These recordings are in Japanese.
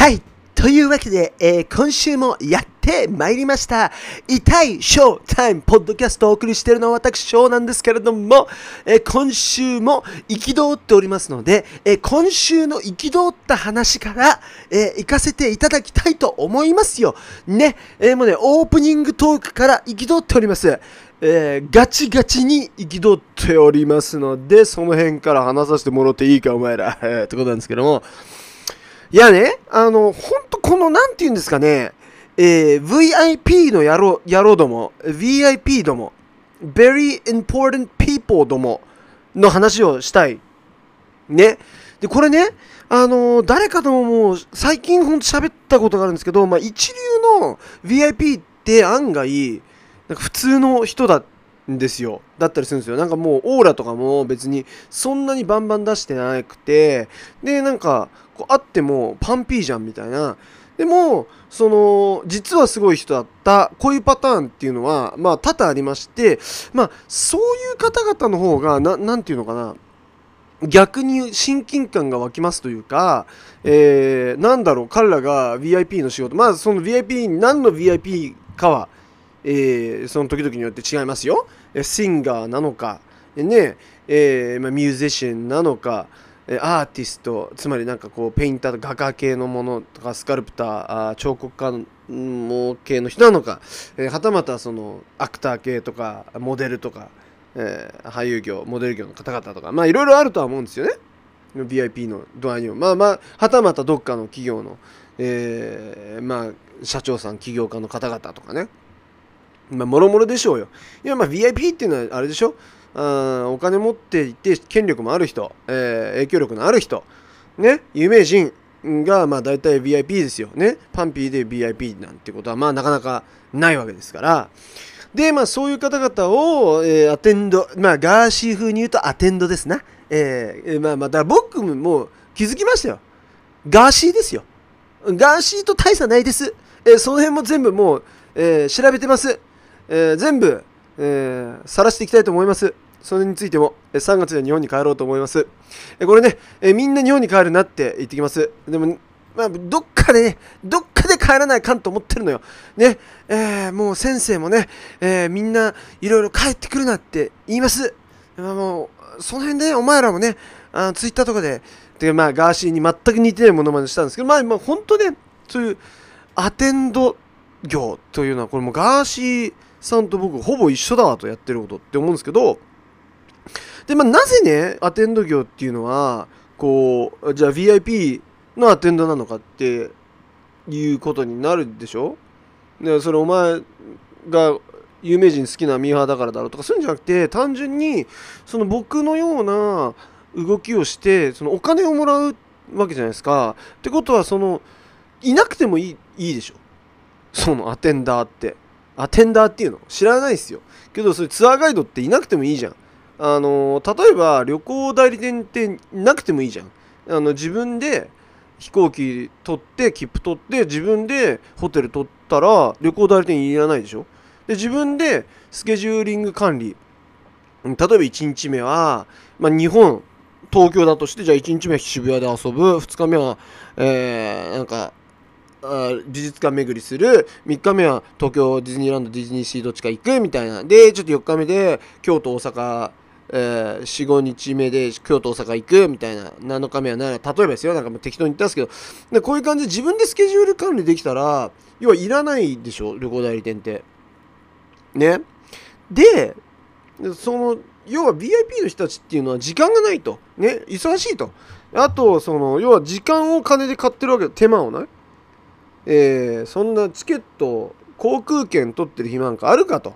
はい。というわけで、今週もやってまいりました。痛いショータイムポッドキャストをお送りしているのは私、ショーなんですけれども、今週も憤っておりますので、今週の憤った話から、行かせていただきたいと思いますよ。ね、もうね、オープニングトークから憤っております。ガチガチに憤っておりますので、その辺から話させてもらっていいか、お前ら。ってことなんですけども、いやね、ほんとこの、なんて言うんですかね、VIP の野郎ども、VIP ども、very important people どもの話をしたい。ね。で、これね、誰かともう、最近ほんと喋ったことがあるんですけど、まあ、一流の VIP って案外、なんか普通の人だんですよ。だったりするんですよ。なんかもうオーラとかも別にそんなにバンバン出してなくて、で、なんか、こう会ってもパンピーじゃんみたいな。でも、実はすごい人だった、こういうパターンっていうのは、まあ、多々ありまして、まあ、そういう方々の方が、なんていうのかな、逆に親近感が湧きますというか、なんだろう、彼らが VIP の仕事、まあ、その VIP、何の VIP かは、その時々によって違いますよ。シンガーなのか、ね、まあ、ミュージシャンなのか、アーティスト、つまりなんかこうペインター、画家系のものとかスカルプター、彫刻家の系の人なのか、はたまたそのアクター系とかモデルとか、俳優業、モデル業の方々とか、まあいろいろあるとは思うんですよね。VIP の度合いにも。まあまあ、はたまたどっかの企業の、まあ社長さん、起業家の方々とかね。まあ、もろもろでしょうよ。いや、まあ VIP っていうのはあれでしょ、お金持っていて権力もある人、影響力のある人、ね、有名人がまあ大体 VIP ですよね。パンピーで VIP なんてことはまあなかなかないわけですから。で、まあそういう方々を、アテンド、まあガーシー風に言うとアテンドですな。まあまた僕も気づきましたよ。ガーシーですよ。ガーシーと大差ないです。その辺も全部もう、調べてます。全部、晒していきたいと思います。それについても、3月には日本に帰ろうと思います。これね、みんな日本に帰るなって言ってきます。でも、まあ、どっかで帰らないかんと思ってるのよ。ね、もう先生もね、みんないろいろ帰ってくるなって言います。もう、その辺で、ね、お前らもね、ツイッターとかで、まあ、ガーシーに全く似てないものまでしたんですけど、まあ、本当ね、そういうアテンド業というのは、これもガーシーさんと僕ほぼ一緒だわとやってることって思うんですけど、で、まあ、なぜね、アテンド業っていうのは、こう、じゃあ VIP のアテンドなのかっていうことになるでしょ。で、それお前が有名人好きなミーハーだからだろうとかそういうんじゃなくて、単純に、その僕のような動きをして、そのお金をもらうわけじゃないですか。ってことは、いなくてもいいでしょ。そのアテンダーって。アテンダーっていうの知らないですよ。けど、それツアーガイドっていなくてもいいじゃん。例えば旅行代理店ってなくてもいいじゃん。自分で飛行機取って切符取って自分でホテル取ったら旅行代理店いらないでしょ。で、自分でスケジューリング管理、例えば1日目は、まあ、東京だとして、じゃあ1日目は渋谷で遊ぶ、2日目は、なんか美術館巡りする、3日目は東京ディズニーランド、ディズニーシーどっちか行くみたいな。で、ちょっと4日目で京都大阪、4、5日目で京都大阪行くみたいな。7日目は例えばですよ、なんかもう適当に言ったんですけど、でこういう感じで自分でスケジュール管理できたら、要はいらないでしょ、旅行代理店ってね。で、要は VIP の人たちっていうのは時間がないとね、忙しいと。あと、要は時間を金で買ってるわけ、手間をね。そんなチケット、航空券取ってる暇なんかあるかと。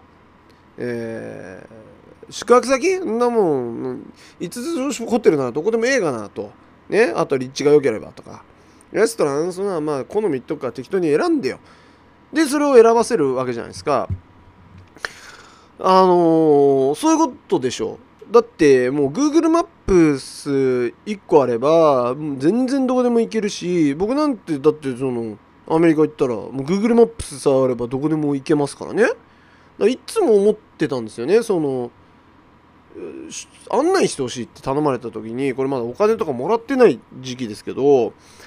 宿泊先そんなもん、5つ星ホテルならどこでもええがなと。ね、あと立地が良ければとか。レストラン、そんなまあ好みとか適当に選んでよ。で、それを選ばせるわけじゃないですか。そういうことでしょ。だってもう Google マップス1個あれば全然どこでも行けるし、僕なんてだってアメリカ行ったらもう Google マップスさえあればどこでも行けますからね。いつも思ってたんですよね。案内してほしいって頼まれた時に、これまだお金とかもらってない時期ですけど、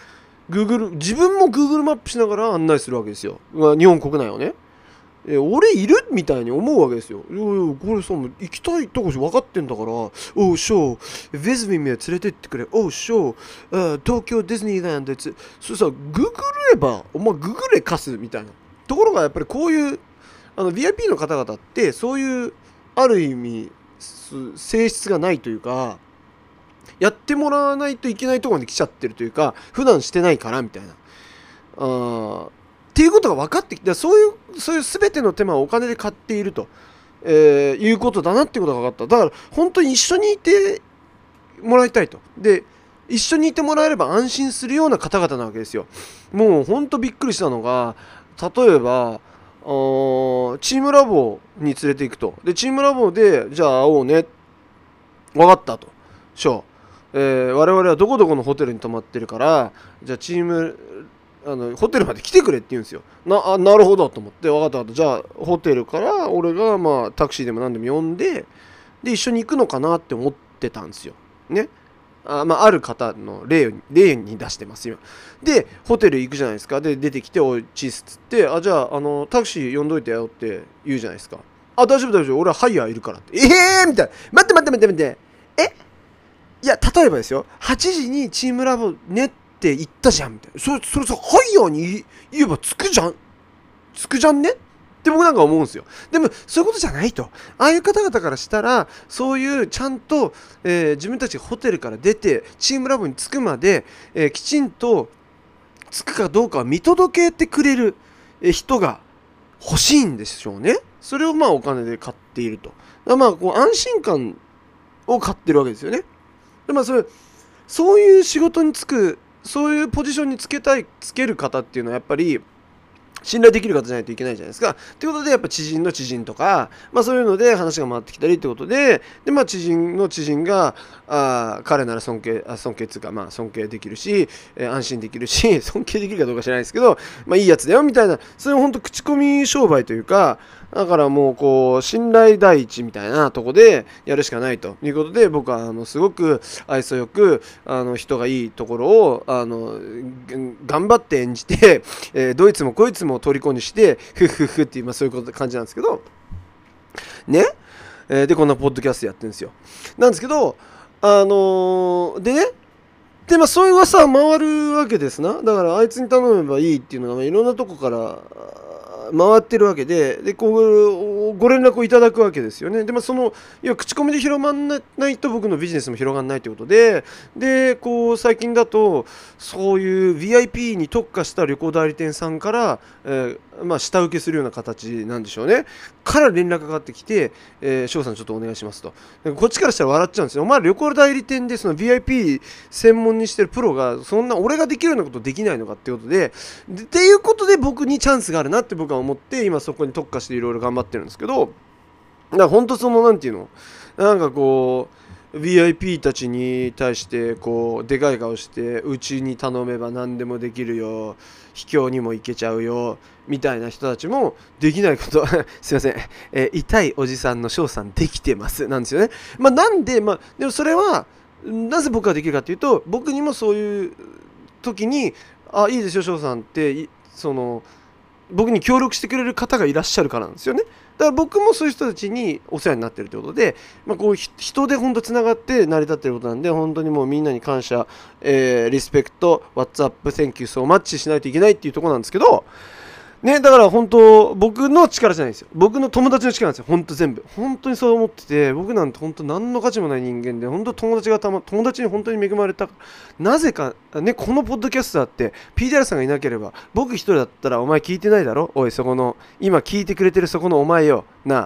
自分も Google マップしながら案内するわけですよ。日本国内をね。俺いるみたいに思うわけですよ。これさ、行きたいとこ分かってんだから、おう、ショー、ヴィズミミは連れてってくれ、おう、ショー、東京ディズニーランド、そさ、ググれば、お前ググれ貸すみたいな。ところがやっぱりこういう、VIP の方々って、そういう、ある意味、性質がないというか、やってもらわないといけないところに来ちゃってるというか、普段してないからみたいな。っていうことが分かってきて、そういう全ての手間をお金で買っていると、いうことだなっていうことが分かった。だから本当に一緒にいてもらいたいと。で、一緒にいてもらえれば安心するような方々なわけですよ。もう本当びっくりしたのが、例えば、チームラボに連れて行くと。で、チームラボで、じゃあ会おうね。分かったと。我々はどこどこのホテルに泊まってるから、じゃあチーム、ホテルまで来てくれって言うんですよ。なるほどと思って、分かった分かった。じゃあ、ホテルから俺がまあタクシーでも何でも呼んで、で、一緒に行くのかなって思ってたんですよ。ね。ある方の例に出してます、今。で、ホテル行くじゃないですか。で、出てきて、おい、チースっつって、じゃあ、タクシー呼んどいてよって言うじゃないですか。大丈夫大丈夫。俺はハイヤーいるからって。みたいな。待って。いや、例えばですよ。8時にチームラボねって言ったじゃんみたいな。それさ、ハイヤーに言えば着くじゃんねって僕なんか思うんですよ。でも、そういうことじゃないと。ああいう方々からしたら、そういうちゃんと、自分たちがホテルから出て、チームラボに着くまで、きちんと着くかどうかを見届けてくれる人が欲しいんでしょうね。それをまあお金で買っていると。まあ、こう安心感を買ってるわけですよね。でまあ、そういう仕事に就く、そういうポジションにつける方っていうのはやっぱり信頼できる方じゃないといけないじゃないですか。ということで、やっぱ知人の知人とか、まあそういうので話が回ってきたりってことで、まあ知人の知人が、彼なら尊敬っていうか、まあ尊敬できるし、安心できるし、尊敬できるかどうか知らないですけど、まあいいやつだよみたいな、そういう本当口コミ商売というか、だからもうこう、信頼第一みたいなとこでやるしかないということで、僕はすごく愛想よく、人がいいところを、頑張って演じて、どいつもこいつも虜にしてフッフッフっていう、まあ、そういう感じなんですけどね、でこんなポッドキャストやってるんですよ。なんですけどでね、でまあそういう噂は回るわけですな。だからあいつに頼めばいいっていうのが、まあ、いろんなとこから回ってるわけで、こうご連絡をいただくわけですよね。で、まあ、要は口コミで広まらないと僕のビジネスも広がらないということで、こう最近だとそういう VIP に特化した旅行代理店さんから、まあ、下請けするような形なんでしょうね。から連絡がかかってきて、翔さんちょっとお願いしますと。こっちからしたら笑っちゃうんですよ。お前旅行代理店でその VIP 専門にしてるプロがそんな俺ができるようなことできないのかっていうことで、っていうことで僕にチャンスがあるなって僕は思って、今そこに特化していろいろ頑張ってるんですけど、だから本当なんていうの、なんかこう VIP たちに対してこうでかい顔して、うちに頼めば何でもできるよ、秘境にも行けちゃうよみたいな人たちもできないことすいません、痛いおじさんの翔さんできてますなんですよね。まあなんで、まあでもそれはなぜ僕ができるかというと、僕にもそういう時にいいですよ翔さんって僕に協力してくれる方がいらっしゃるからなんですよね。だから僕もそういう人たちにお世話になってるということで、まあ、こう人で本当つながって成り立ってることなんで、本当にもうみんなに感謝、リスペクト、What's up, Thank you so much しないといけないっていうところなんですけど、ね、だから本当僕の力じゃないですよ。僕の友達の力なんですよ。本当全部。本当にそう思ってて、僕なんて本当何の価値もない人間で、本当友達に本当に恵まれた。なぜか、ね、このポッドキャストだって、PDR さんがいなければ、僕一人だったらお前聞いてないだろ？おい、今聞いてくれてるそこのお前よ。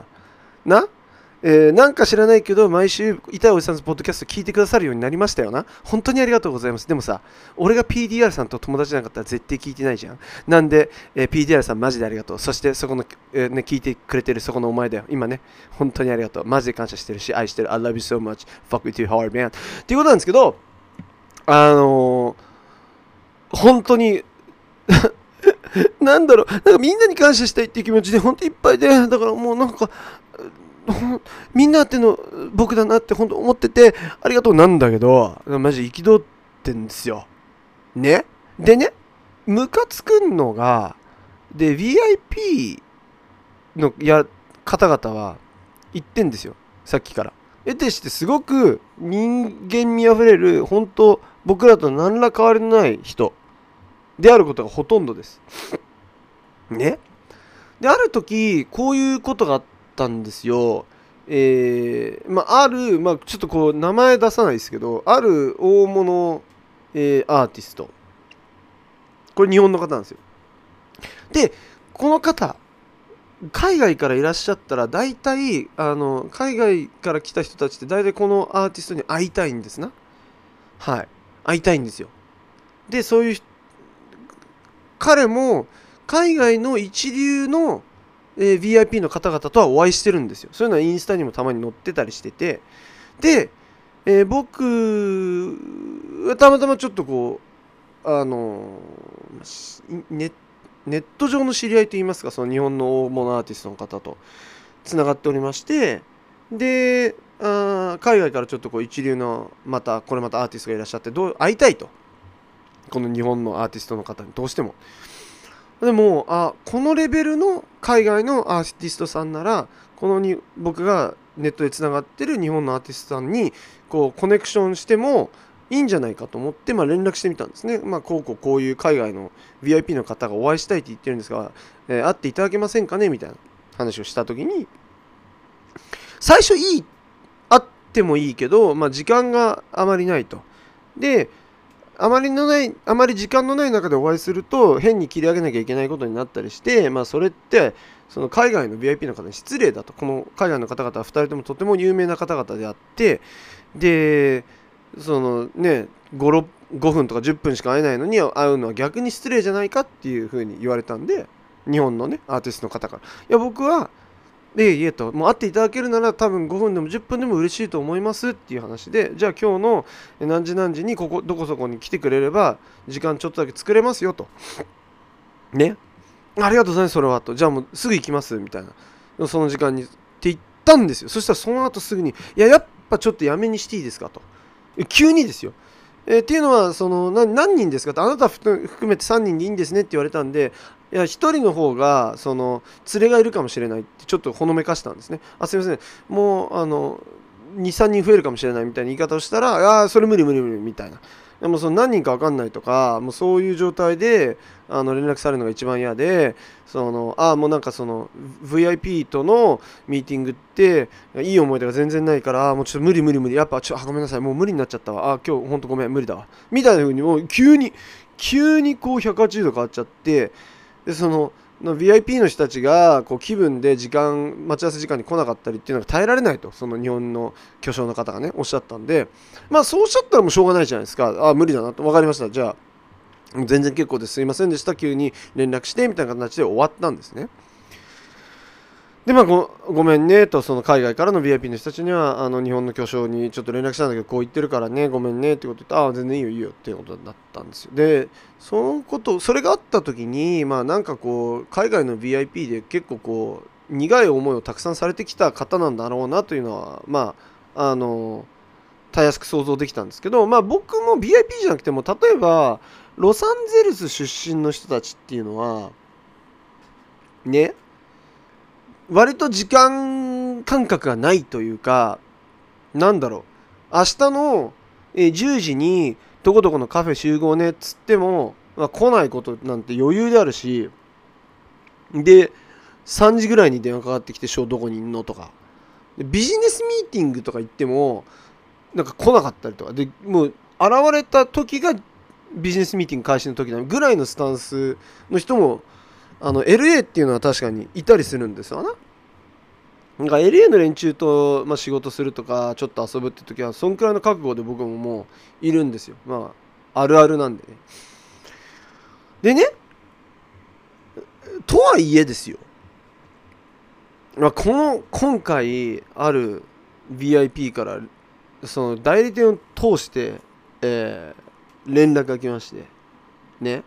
なんか知らないけど、毎週、痛いおじさんのポッドキャスト聞いてくださるようになりましたよな。本当にありがとうございます。でもさ、俺が PDR さんと友達じゃなかったら絶対聞いてないじゃん。なんで、PDR さんマジでありがとう。そしてそこの、聞いてくれてるそこのお前だよ。今ね、本当にありがとう。マジで感謝してるし、愛してる。I love you so much. Fuck with you hard, man. っていうことなんですけど、本当になんかみんなに感謝したいっていう気持ちで本当いっぱいで、だからもうなんか、みんなっての僕だなって本当思ってて、ありがとうなんだけど、マジ憤ってんですよ。ね。でね、 ムカつくのが、で、VIP の方々は言ってんですよ。さっきから。得てしてすごく人間味あふれる、本当僕らと何ら変わりのない人であることがほとんどです。ね。で、ある時、こういうことがあったんですよ。ある、ちょっとこう、名前出さないですけど、ある大物、アーティスト。これ日本の方なんですよ。で、この方、海外からいらっしゃったら、大体、海外から来た人たちって、大体このアーティストに会いたいんですな。はい。会いたいんですよ。で、そういう、彼も、海外の一流の、VIP の方々とはお会いしてるんですよ。そういうのはインスタにもたまに載ってたりしてて。で、僕はたまたまちょっとこう、ネット上の知り合いといいますか、その日本の大物アーティストの方とつながっておりまして、で、海外からちょっとこう一流のこれまたアーティストがいらっしゃって会いたいと。この日本のアーティストの方にどうしても。でもこのレベルの海外のアーティストさんなら僕がネットでつながってる日本のアーティストさんにこうコネクションしてもいいんじゃないかと思って、連絡してみたんですね。こういう海外の VIP の方がお会いしたいって言ってるんですが、会っていただけませんかねみたいな話をしたときに、最初会ってもいいけど、時間があまりないと。で、あまり時間のない中でお会いすると変に切り上げなきゃいけないことになったりして、それってその海外の VIP の方に失礼だと。この海外の方々は2人ともとても有名な方々であって、でそのね5分とか10分しか会えないのに会うのは逆に失礼じゃないかっていう風に言われたんで、日本のねアーティストの方から、いや僕はいえと、もう会っていただけるなら多分5分でも10分でも嬉しいと思いますっていう話で、じゃあ今日の何時何時にどこそこに来てくれれば時間ちょっとだけ作れますよと。ね。ありがとうございます、それはと。じゃあもうすぐ行きますみたいな。その時間にって言ったんですよ。そしたらその後すぐに、やっぱちょっとやめにしていいですかと。急にですよ。っていうのは何人ですかと。あなた含めて3人でいいんですねって言われたんで、いや1人の方が連れがいるかもしれないってちょっとほのめかしたんですね。すいません、もう2、3人増えるかもしれないみたいな言い方をしたら、それ無理みたいな。でも何人か分かんないとか、もうそういう状態で連絡されるのが一番嫌で、もうなんかVIP とのミーティングっていい思い出が全然ないから、もうちょっと無理、やっぱごめんなさい、もう無理になっちゃったわ、今日ほんとごめん、無理だわみたいな風にもう急にこう180度変わっちゃって、でVIP の人たちがこう気分で待ち合わせ時間に来なかったりっていうのが耐えられないと、その日本の巨匠の方がねおっしゃったんで、そうおっしゃったらもうしょうがないじゃないですか。無理だなと、分かりました、じゃあ全然結構です、すいませんでした、急に連絡してみたいな形で終わったんですね。でごめんねと、その海外からの VIP の人たちには日本の巨匠にちょっと連絡したんだけどこう言ってるからね、ごめんねってこと言って、全然いいよっていうことだったんですよ。でそれがあった時になんかこう海外の VIP で結構こう苦い思いをたくさんされてきた方なんだろうなというのはたやすく想像できたんですけど、僕も VIP じゃなくても、例えばロサンゼルス出身の人たちっていうのはね、割と時間感覚がないというか、なんだろう、明日の10時にどこどこのカフェ集合ねっつっても、来ないことなんて余裕であるし、で3時ぐらいに電話かかってきて、どこにいんのとか、ビジネスミーティングとか行ってもなんか来なかったりとかで、もう現れた時がビジネスミーティング開始の時なぐらいのスタンスの人もLA っていうのは確かにいたりするんですよな。なんか LA の連中と、仕事するとかちょっと遊ぶって時はそんくらいの覚悟で僕ももういるんですよ。あるあるなんでね。でね、とはいえですよ、今回ある VIP からその代理店を通して、連絡が来ましてね、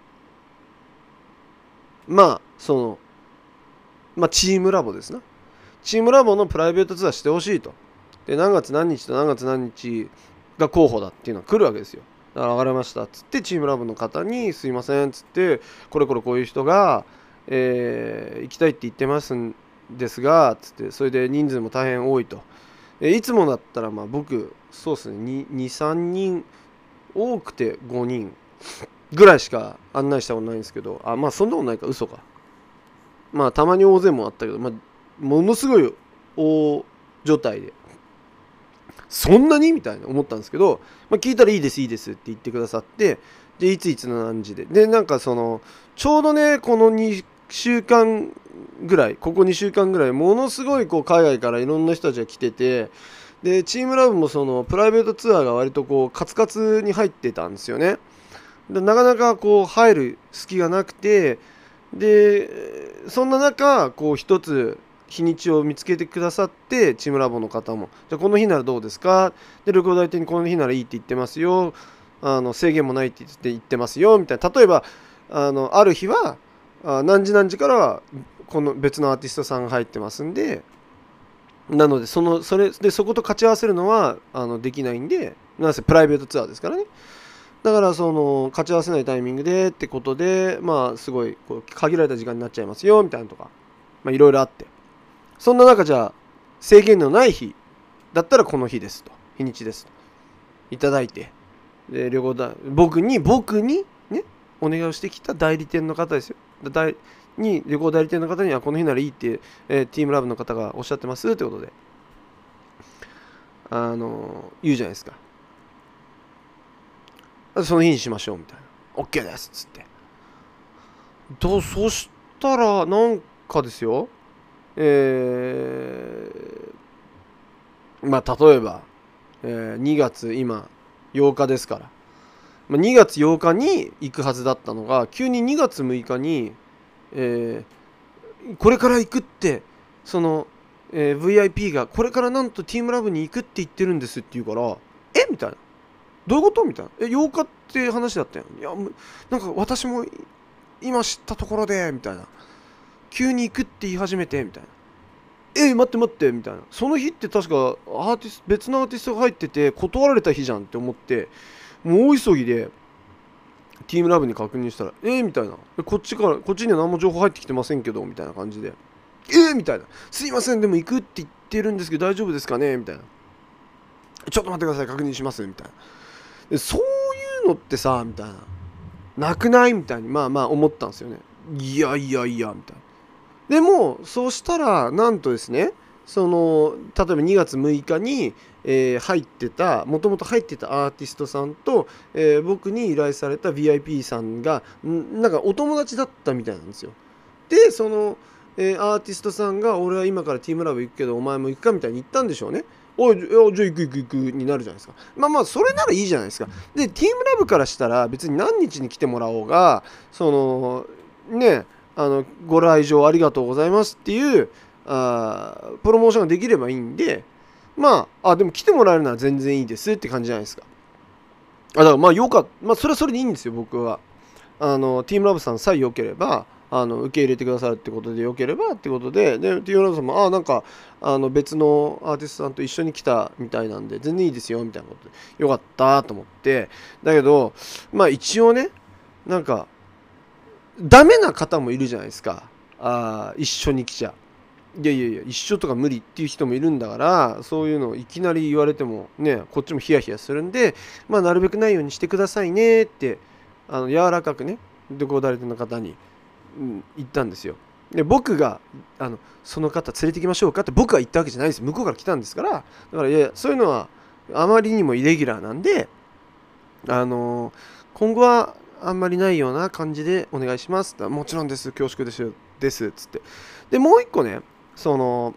チームラボですな。チームラボのプライベートツアーしてほしいと。で何月何日と何月何日が候補だっていうのが来るわけですよ。 だから分かりましたっつってチームラボの方にすいませんっつってこれこういう人が、行きたいって言ってますんですがつってそれで人数も大変多いと、いつもだったらまあ僕そうですね23人多くて5人ぐらいしか案内したことないんですけど、まあそんなことないか、嘘か。まあたまに大勢もあったけど、まあものすごい大状態でそんなにみたいな思ったんですけど、まあ、聞いたらいいですいいですって言ってくださって、でいついつの何時でなんかそのちょうどねこの2週間ぐらいここ2週間ぐらいものすごいこう海外からいろんな人たちが来てて、でチームラブもそのプライベートツアーが割とこうカツカツに入ってたんですよね。でなかなかこう入る隙がなくて、でそんな中こう一つ日にちを見つけてくださって、チームラボの方もじゃあこの日ならどうですか、で旅行代理店にこの日ならいいって言ってますよ、制限もないって言ってますよみたいな。例えばある日は何時何時からはこの別のアーティストさんが入ってますんで、なのでそこと勝ち合わせるのはできないんで、なんせプライベートツアーですからね。だからその勝ち合わせないタイミングでってことで、まあすごいこう限られた時間になっちゃいますよみたいなとか、まあいろいろあって、そんな中じゃあ制限のない日だったらこの日ですと、日にちですといただいて、で僕にねお願いをしてきた代理店の方ですよ。旅行代理店の方にはこの日ならいいって、ティームラブの方がおっしゃってますってことで言うじゃないですか。その日にしましょうみたいな。OK ですっつって。そしたらなんかですよ。まあ例えば、2月今8日ですから。まあ、2月8日に行くはずだったのが急に2月6日に、これから行くってその、VIP がこれからなんとティームラブに行くって言ってるんですって言うから、みたいな。どういうことみたいな。8日って話だったよ。いや、なんか私も今知ったところで、みたいな。急に行くって言い始めて、みたいな。待って、みたいな。その日って確か別のアーティストが入ってて断られた日じゃんって思って、もう大急ぎで、ティームラブに確認したら、みたいな。こっちには何も情報入ってきてませんけど、みたいな感じで。みたいな。すいません、でも行くって言ってるんですけど大丈夫ですかねみたいな。ちょっと待ってください、確認します、みたいな。そういうのってさみたいな、なくないみたいにまあ思ったんですよね。いやみたいな。でもそうしたらなんとですね、その例えば2月6日に、もともと入ってたアーティストさんと、僕に依頼された VIP さんがなんかお友達だったみたいなんですよ。でその、アーティストさんが俺は今からティームラブ行くけどお前も行くかみたいに言ったんでしょうね。じゃあ行くになるじゃないですか。まあそれならいいじゃないですか。でティームラブからしたら別に何日に来てもらおうがそのねご来場ありがとうございますっていうプロモーションができればいいんで、でも来てもらえるなら全然いいですって感じじゃないですか。だからそれはそれでいいんですよ。僕はティームラブさんさえ良ければ受け入れてくださるってことで良ければってことで、ティームラブさんもなんか別のアーティストさんと一緒に来たみたいなんで全然いいですよみたいなことでよかったと思って、だけど一応ねなんかダメな方もいるじゃないですか。一緒に来ちゃいや一緒とか無理っていう人もいるんだから、そういうのをいきなり言われてもねこっちもヒヤヒヤするんで、なるべくないようにしてくださいねって柔らかくね旅行代理店の方に言ったんですよ。で僕がその方連れてきましょうかって僕が言ったわけじゃないです。向こうから来たんですから。だからそういうのはあまりにもイレギュラーなんで今後はあんまりないような感じでお願いしますって。もちろんです恐縮ですっつって。でもう一個ねその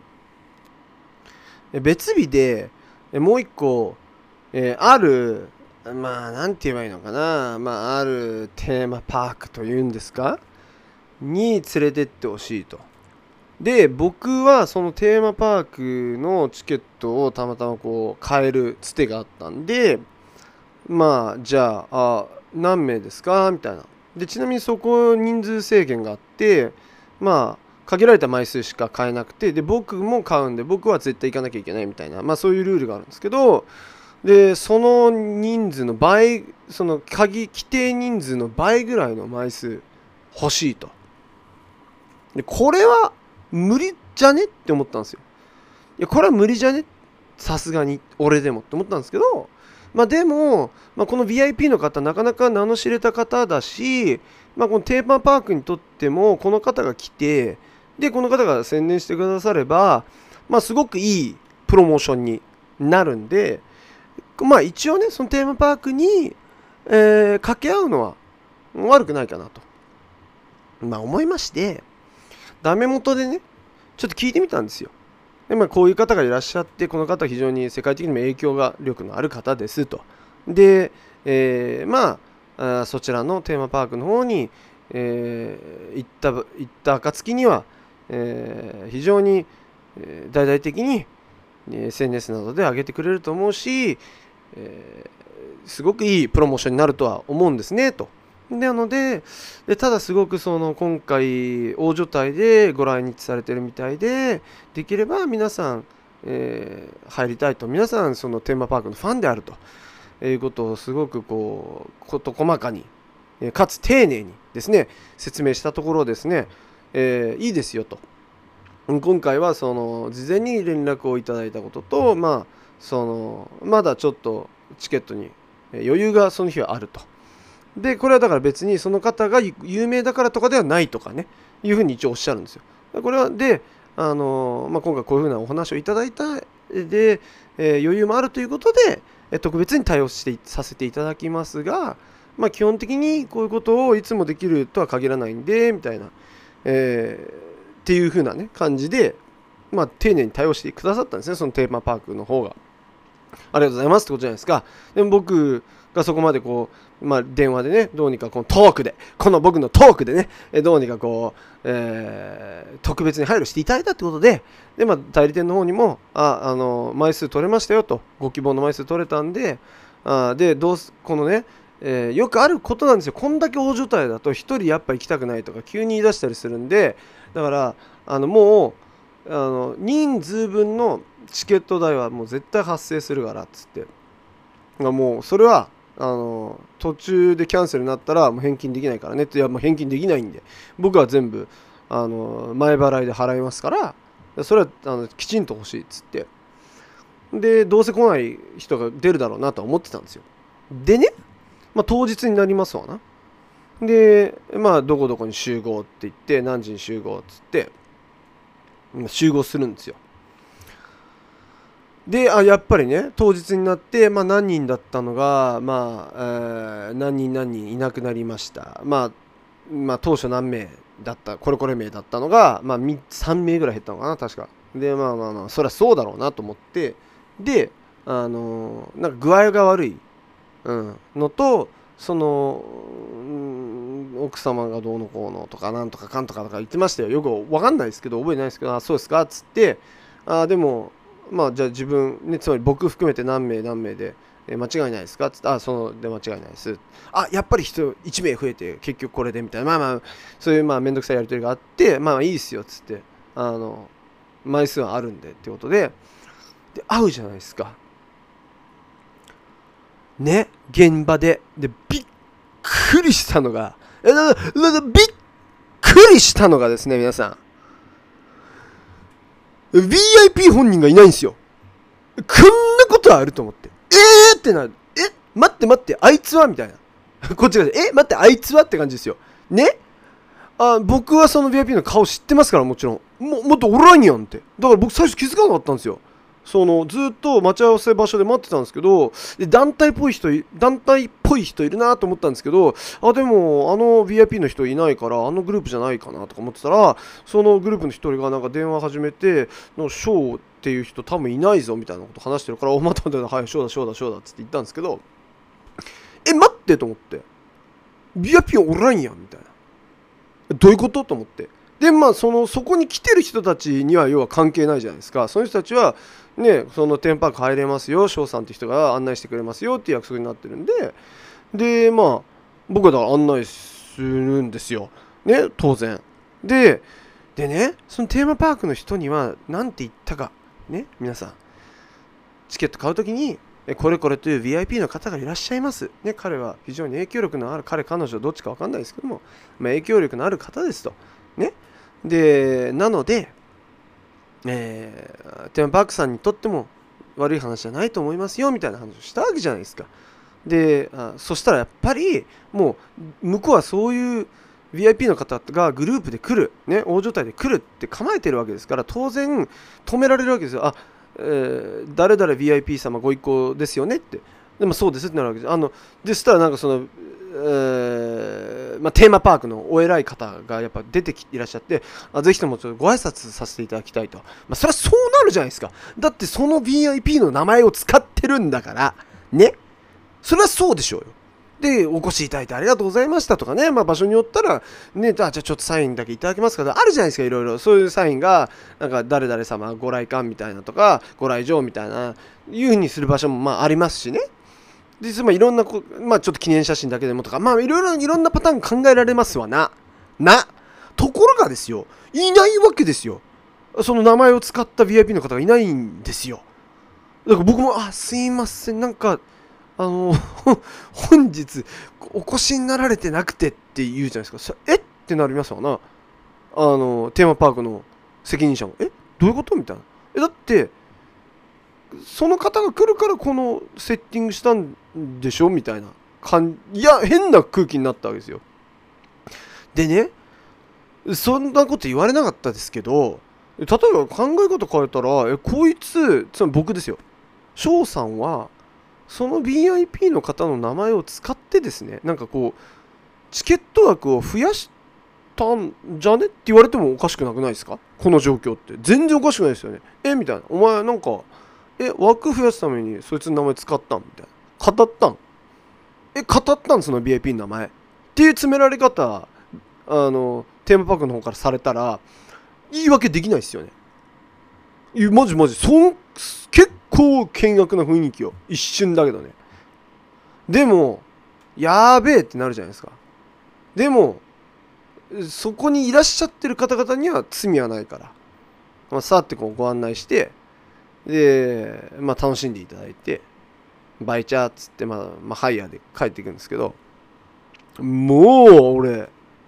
別日でもう一個、あるなんて言えばいいのかな、あるテーマパークというんですかに連れてってほしいと。で僕はそのテーマパークのチケットをたまたまこう買えるつてがあったんで、じゃあ何名ですかみたいな。でちなみにそこ人数制限があって、限られた枚数しか買えなくて、で僕も買うんで僕は絶対行かなきゃいけないみたいな、そういうルールがあるんですけど、 でその人数の倍、その規定人数の倍ぐらいの枚数欲しいと。でこれは無理じゃねって思ったんですよ。いやこれは無理じゃね、さすがに俺でもって思ったんですけど、でも、この VIP の方なかなか名の知れた方だし、このテーマパークにとってもこの方が来て、でこの方が宣伝してくだされば、すごくいいプロモーションになるんで、一応ねそのテーマパークに、掛け合うのは悪くないかなと、思いまして、ダメ元でねちょっと聞いてみたんですよ。でこういう方がいらっしゃって、この方は非常に世界的にも影響力のある方ですと。で、そちらのテーマパークの方に、行った暁には、非常に大々的に SNS などで上げてくれると思うし、すごくいいプロモーションになるとは思うんですねと。なので、ただすごく今回大所帯でご来日されてるみたいで、できれば皆さん、入りたいと、皆さんそのテーマパークのファンであるということをすごく事細かに、かつ丁寧にですね説明したところですね、いいですよと。今回は事前に連絡をいただいたことと、まだちょっとチケットに余裕がその日はあると。でこれはだから別にその方が有名だからとかではないとかね、いうふうに一応おっしゃるんですよ。これはで今回こういうふうなお話をいただいたで、余裕もあるということで特別に対応させていただきますが、基本的にこういうことをいつもできるとは限らないんでみたいな、っていうふうなね感じで、丁寧に対応してくださったんですね、そのテーマパークの方が。ありがとうございますってことじゃないですか。でも僕がそこまで電話でね、どうにか僕のトークでね、どうにか特別に配慮していただいたってことで、代理店の方にも枚数取れましたよと、ご希望の枚数取れたんで、このね、よくあることなんですよ。こんだけ大所帯だと1人やっぱ行きたくないとか急に言い出したりするんで、だからもう人数分のチケット代はもう絶対発生するからっつって、もうそれは途中でキャンセルになったらもう返金できないからねって。いやもう返金できないんで、僕は全部前払いで払いますから、それはきちんと欲しいっつって、でどうせ来ない人が出るだろうなとは思ってたんですよ。でね、当日になりますわな。でどこどこに集合って言って、何時に集合っつって集合するんですよ。でやっぱりね当日になって、何人だったのが、何人いなくなりました。当初何名だった、これ名だったのが、3名ぐらい減ったのかな確か。でそりゃそうだろうなと思って、でなんか具合が悪い、のと、奥様がどうのこうのとかなんとかかんとか言ってましたよ。よく分かんないですけど、覚えてないですけど、そうですかっつって、でもじゃあ自分ね、つまり僕含めて何名で、間違いないですかっつって、で間違いないです。やっぱり人1名増えて結局これでみたいな、そういうめんどくさいやり取りがあって、いいっすよっつって、枚数はあるんでってことで会うじゃないですかね、現場で。びっくりしたのがですね、皆さん、VIP 本人がいないんですよ。こんなことあると思って、ってなる。待ってあいつはみたいなこっちが待ってあいつはって感じですよね。僕はその VIP の顔知ってますから、もちろんもっとおらんやんって。だから僕最初気づかなかったんですよ。ずっと待ち合わせ場所で待ってたんですけど、団体っぽい人いるなと思ったんですけど、でもVIP の人いないからグループじゃないかなとか思ってたら、そのグループの一人がなんか電話始めて、ショーっていう人多分いないぞみたいなこと話してるから、待って、はい、ショーだっつって言ったんですけど、待ってと思って、 VIP おらんやんみたいな、どういうことと思って。でそこに来てる人たちには要は関係ないじゃないですか。その人たちはね、そのテーマパーク入れますよ、翔さんって人が案内してくれますよっていう約束になってるんで、僕はだから案内するんですよね、当然。でね、そのテーマパークの人には何て言ったかね、皆さんチケット買うときにこれこれという VIP の方がいらっしゃいます。ね、彼は非常に影響力のある、彼女どっちか分かんないですけども、影響力のある方ですと。ね。で、なので、テーマパークさんにとっても悪い話じゃないと思いますよみたいな話をしたわけじゃないですか。で、そしたらやっぱりもう向こうはそういう VIP の方がグループで来る、ね、大所帯で来るって構えてるわけですから、当然止められるわけですよ。誰々 VIP 様ご一行ですよねって。でもそうですってなるわけです。でしたらなんかその、テーマパークのお偉い方がやっぱ出ていらっしゃって、ぜひともちょっとご挨拶させていただきたいと。それはそうなるじゃないですか。だってその VIP の名前を使ってるんだから、ね。それはそうでしょうよ。で、お越しいただいてありがとうございましたとかね、場所によったら、ね、じゃあちょっとサインだけいただけますか、あるじゃないですか、いろいろ。そういうサインが、なんか、誰々様ご来館みたいなとか、ご来場みたいな、いう風にする場所もありますしね。で、いろんなちょっと記念写真だけでもとか、いろんなパターン考えられますわな。ところがですよ、いないわけですよ。その名前を使った VIP の方がいないんですよ。だから僕も、すいません、なんか、本日お越しになられてなくてって言うじゃないですか。ってなりますわな。テーマパークの責任者も、どういうことみたいな。だって、その方が来るからこのセッティングしたんでしょみたいな変な空気になったわけですよ。でね、そんなこと言われなかったですけど、例えば考え方変えたら、こいつ、つまり僕ですよ。翔さんは、その VIP の方の名前を使ってですね、なんかこう、チケット枠を増やしたんじゃねって言われてもおかしくなくないですか？この状況って。全然おかしくないですよね。みたいな。お前なんか、枠増やすためにそいつの名前使ったんみたいな。語ったん語ったんその VIP の名前。っていう詰められ方、テーマパークの方からされたら、言い訳できないですよね。マジ。結構険悪な雰囲気よ。一瞬だけどね。でも、やーべえってなるじゃないですか。でも、そこにいらっしゃってる方々には罪はないから。さあってこうご案内して、で、楽しんでいただいて、バイチャーっつって、ハイヤーで帰っていくんですけど、もう、俺、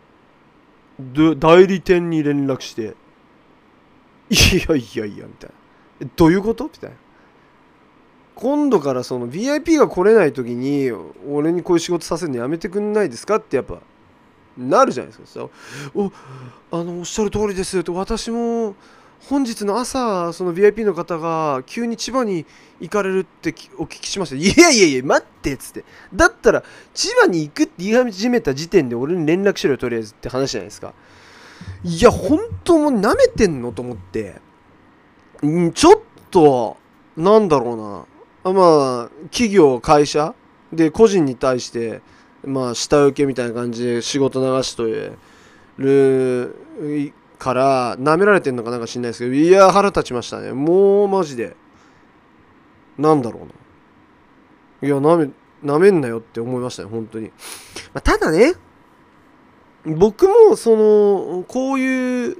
代理店に連絡して、いや、みたいな。どういうことみたいな。今度からその VIP が来れない時に、俺にこういう仕事させるのやめてくんないですかってやっぱ、なるじゃないですか。おっしゃる通りですと、私も、本日の朝、その VIP の方が急に千葉に行かれるってお聞きしました。いや、待ってっつって。だったら、千葉に行くって言い始めた時点で俺に連絡しろよ、とりあえずって話じゃないですか。いや、本当もう舐めてんのと思って。ちょっと、なんだろうな。企業、会社で個人に対して、下請けみたいな感じで仕事流しとるから舐められてんのかなんか知んないですけど、いや腹立ちましたね。もうマジでなんだろうな。いや舐めんなよって思いましたね本当に。ただね、僕もそのこういう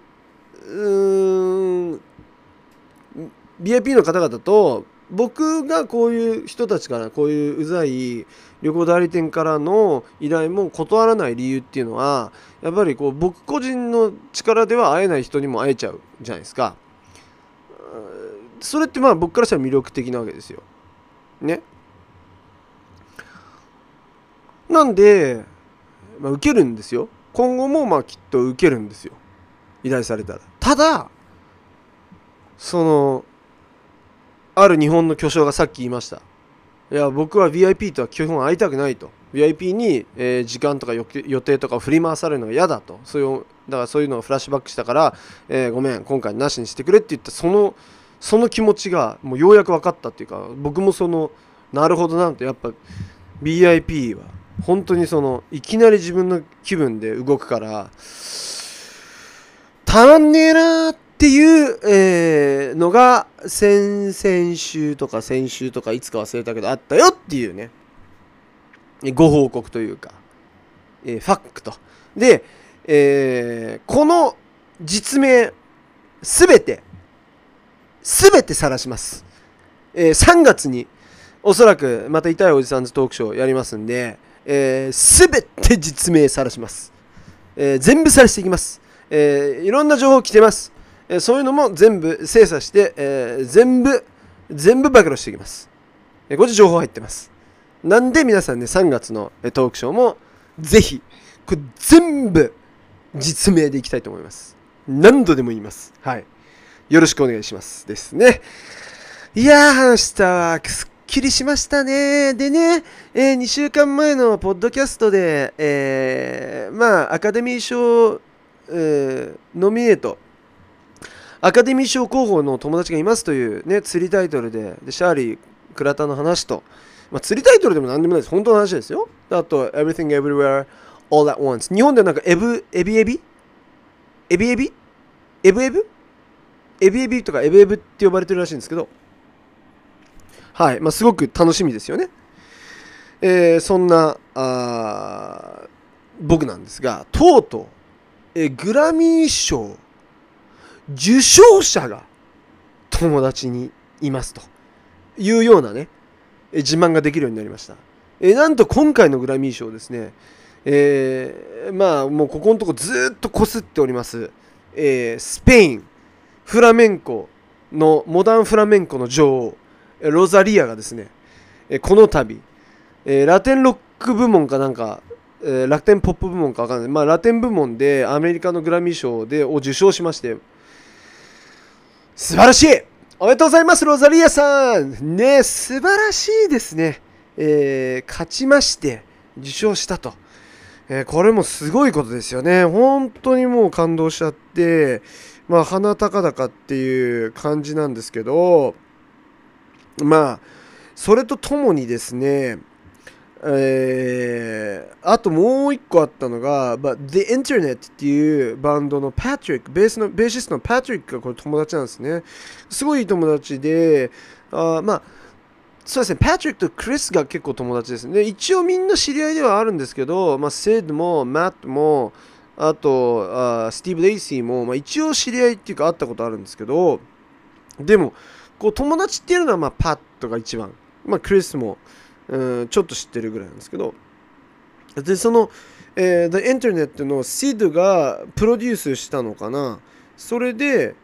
VIP の方々と僕がこういう人たちからこういううざい旅行代理店からの依頼も断らない理由っていうのはやっぱりこう僕個人の力では会えない人にも会えちゃうじゃないですか。それって僕からしたら魅力的なわけですよね。なんで、受けるんですよ。今後もきっと受けるんですよ、依頼されたら。ただそのある日本の巨匠がさっき言いました。いや僕は VIP とは基本会いたくないと。 VIP に、時間とか予定とかを振り回されるのが嫌だと。だからそういうのをフラッシュバックしたから、ごめん今回なしにしてくれって言ったその気持ちがもうようやく分かったっていうか、僕もなるほどなってやっぱ VIP は本当にいきなり自分の気分で動くからたまんねえなーっていう、のが々週とか先週とかいつか忘れたけどあったよっていうねご報告というか、ファックとで、この実名すべて晒します。3月におそらくまた痛いおじさんズトークショーやりますんで、すべて実名さらします。全部さらしていきます。いろんな情報来てます。そういうのも全部精査して、全部暴露していきます。こっち情報入ってます。なんで皆さんね、3月のトークショーもぜひ、これ全部実名でいきたいと思います。何度でも言います。はい。よろしくお願いします。ですね。いやー、明日はすっきりしましたね。でね、2週間前のポッドキャストで、アカデミー賞、ノミネート、アカデミー賞候補の友達がいますというね、釣りタイトルで、シャーリー、倉田の話と、釣りタイトルでも何でもないです。本当の話ですよ。あと、Everything Everywhere All at Once。日本ではなんかエビとかエブエブって呼ばれてるらしいんですけど、はい、すごく楽しみですよね。そんな僕なんですが、とうとう、グラミー賞受賞者が友達にいますというようなね、自慢ができるようになりました。なんと今回のグラミー賞ですね、もうここのとこずっとこすっております、スペインフラメンコのモダンフラメンコの女王ロザリアがですね、この度、ラテンロック部門かなんか、ラテンポップ部門かわかんない、ラテン部門でアメリカのグラミー賞を受賞しまして、素晴らしい、おめでとうございますロザリアさんね、素晴らしいですね、勝ちまして受賞したと、これもすごいことですよね。本当にもう感動しちゃって、鼻高々っていう感じなんですけど、それとともにですね、あともう一個あったのが、The Internet っていうバンドのパトリック、ベーシストのパトリックがこれ友達なんですね。すごいいい友達で、そうですね、パトリックとクリスが結構友達ですね。一応みんな知り合いではあるんですけど、セッドもマットも、あとスティーブ・レイシーも、一応知り合いっていうか会ったことあるんですけど、でも、こう友達っていうのはパットが一番、クリスも、ちょっと知ってるぐらいなんですけど、でその、The Internet のシドがプロデュースしたのかな。それで、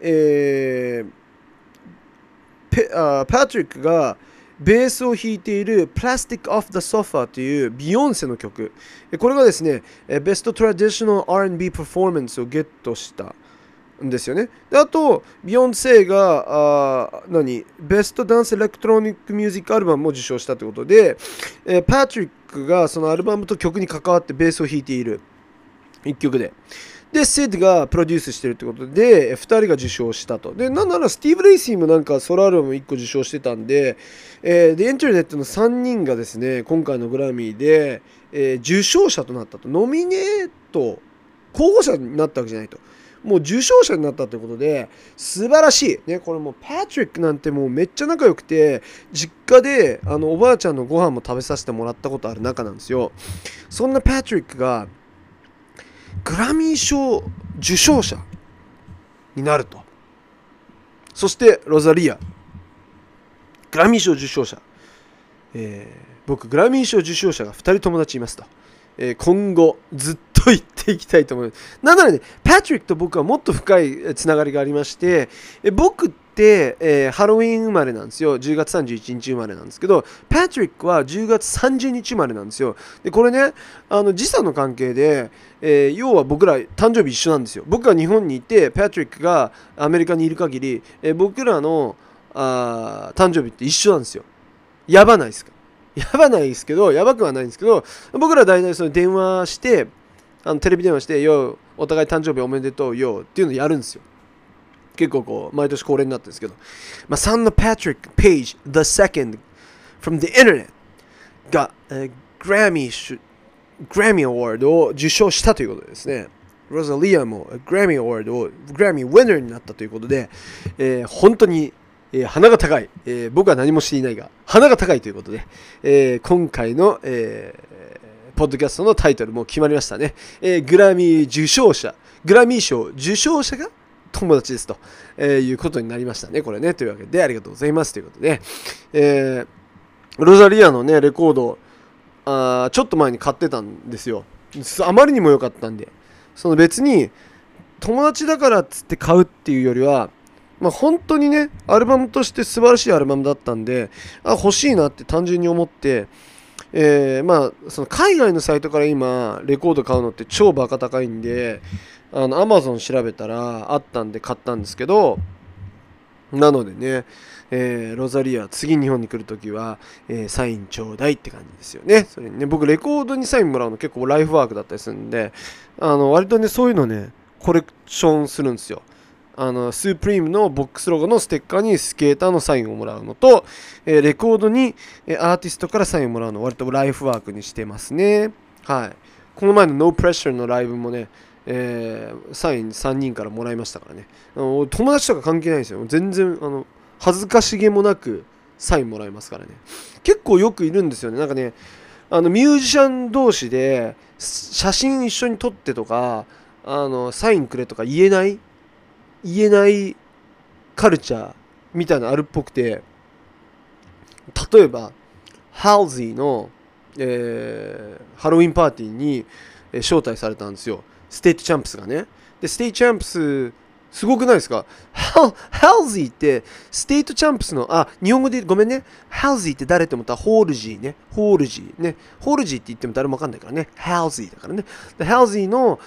パトリックがベースを弾いている Plastic Off the Sofa というビヨンセの曲、これがですね、ベストトラディショナル R&B パフォーマンスをゲットしたんですよね。であとビヨンセがベストダンスエレクトロニックミュージックアルバムも受賞したということで、パトリックがそのアルバムと曲に関わってベースを弾いている一曲で、セッドがプロデュースしてるってことで2人が受賞したと。でなんならスティーブ・レイシーもなんかソロアルバム1個受賞してたんで、The Internet の3人がですね今回のグラミーで、受賞者となったと。ノミネート候補者になったわけじゃないと、もう受賞者になったということで素晴らしい、ね、これもうパトリックなんてもうめっちゃ仲良くて、実家でおばあちゃんのご飯も食べさせてもらったことある仲なんですよ。そんなパトリックがグラミー賞受賞者になると。そしてロザリアグラミー賞受賞者、僕グラミー賞受賞者が2人友達いますと、今後ずっと言っていきたいと思います。なのでね、パトリックと僕はもっと深いつながりがありまして、僕って、ハロウィン生まれなんですよ。10月31日生まれなんですけど、パトリックは10月30日生まれなんですよ。でこれね、時差の関係で、要は僕ら誕生日一緒なんですよ。僕が日本にいてパトリックがアメリカにいる限り、僕らの誕生日って一緒なんですよ。やばないですか？やばないですけど、やばくはないんですけど、僕ら大体その電話して、テレビ電話して、よ、お互い誕生日おめでとうよっていうのをやるんですよ。結構こう、毎年恒例になってるんですけど、そんなパトリック・ページ The Second from the Internet が、グラミーアワードを受賞したということでですね、ロザリアもグラミーアワードをグラミーウィナーになったということで、本当に鼻が高い、僕は何もしていないが鼻が高いということで、今回の、ポッドキャストのタイトルも決まりましたね。グラミー受賞者、グラミー賞受賞者が友達ですと、いうことになりましたね。これね、というわけでありがとうございますということで、 ロザリアのねレコードちょっと前に買ってたんですよ。あまりにも良かったんで、その別に友達だからっつって買うっていうよりは、本当にねアルバムとして素晴らしいアルバムだったんで、欲しいなって単純に思って、その海外のサイトから今レコード買うのって超バカ高いんで、Amazon 調べたらあったんで買ったんですけど、なのでね、ロザリア次日本に来るときは、サインちょうだいって感じですよね。それにね、僕レコードにサインもらうの結構ライフワークだったりするんで、割とねそういうのねコレクションするんですよ。スープリームのボックスロゴのステッカーにスケーターのサインをもらうのと、レコードにアーティストからサインをもらうのを割とライフワークにしてますね。はい。この前の No Pressure のライブもね、サイン3人からもらいましたからね。友達とか関係ないですよ。全然恥ずかしげもなくサインもらいますからね。結構よくいるんですよね。なんかね、ミュージシャン同士で写真一緒に撮ってとか、サインくれとか言えないカルチャーみたいなのあるっぽくて、例えばハウジーの、ハロウィンパーティーに招待されたんですよ。ステイトチャンプスがね。でステイトチャンプスすごくないですか？ハウジーってステイトチャンプスの日本語でごめんね。ハウジーって誰って思ったらホールジーね。ホールジーって言っても誰もわかんないからね。ハウジーだからね。でハウジーの、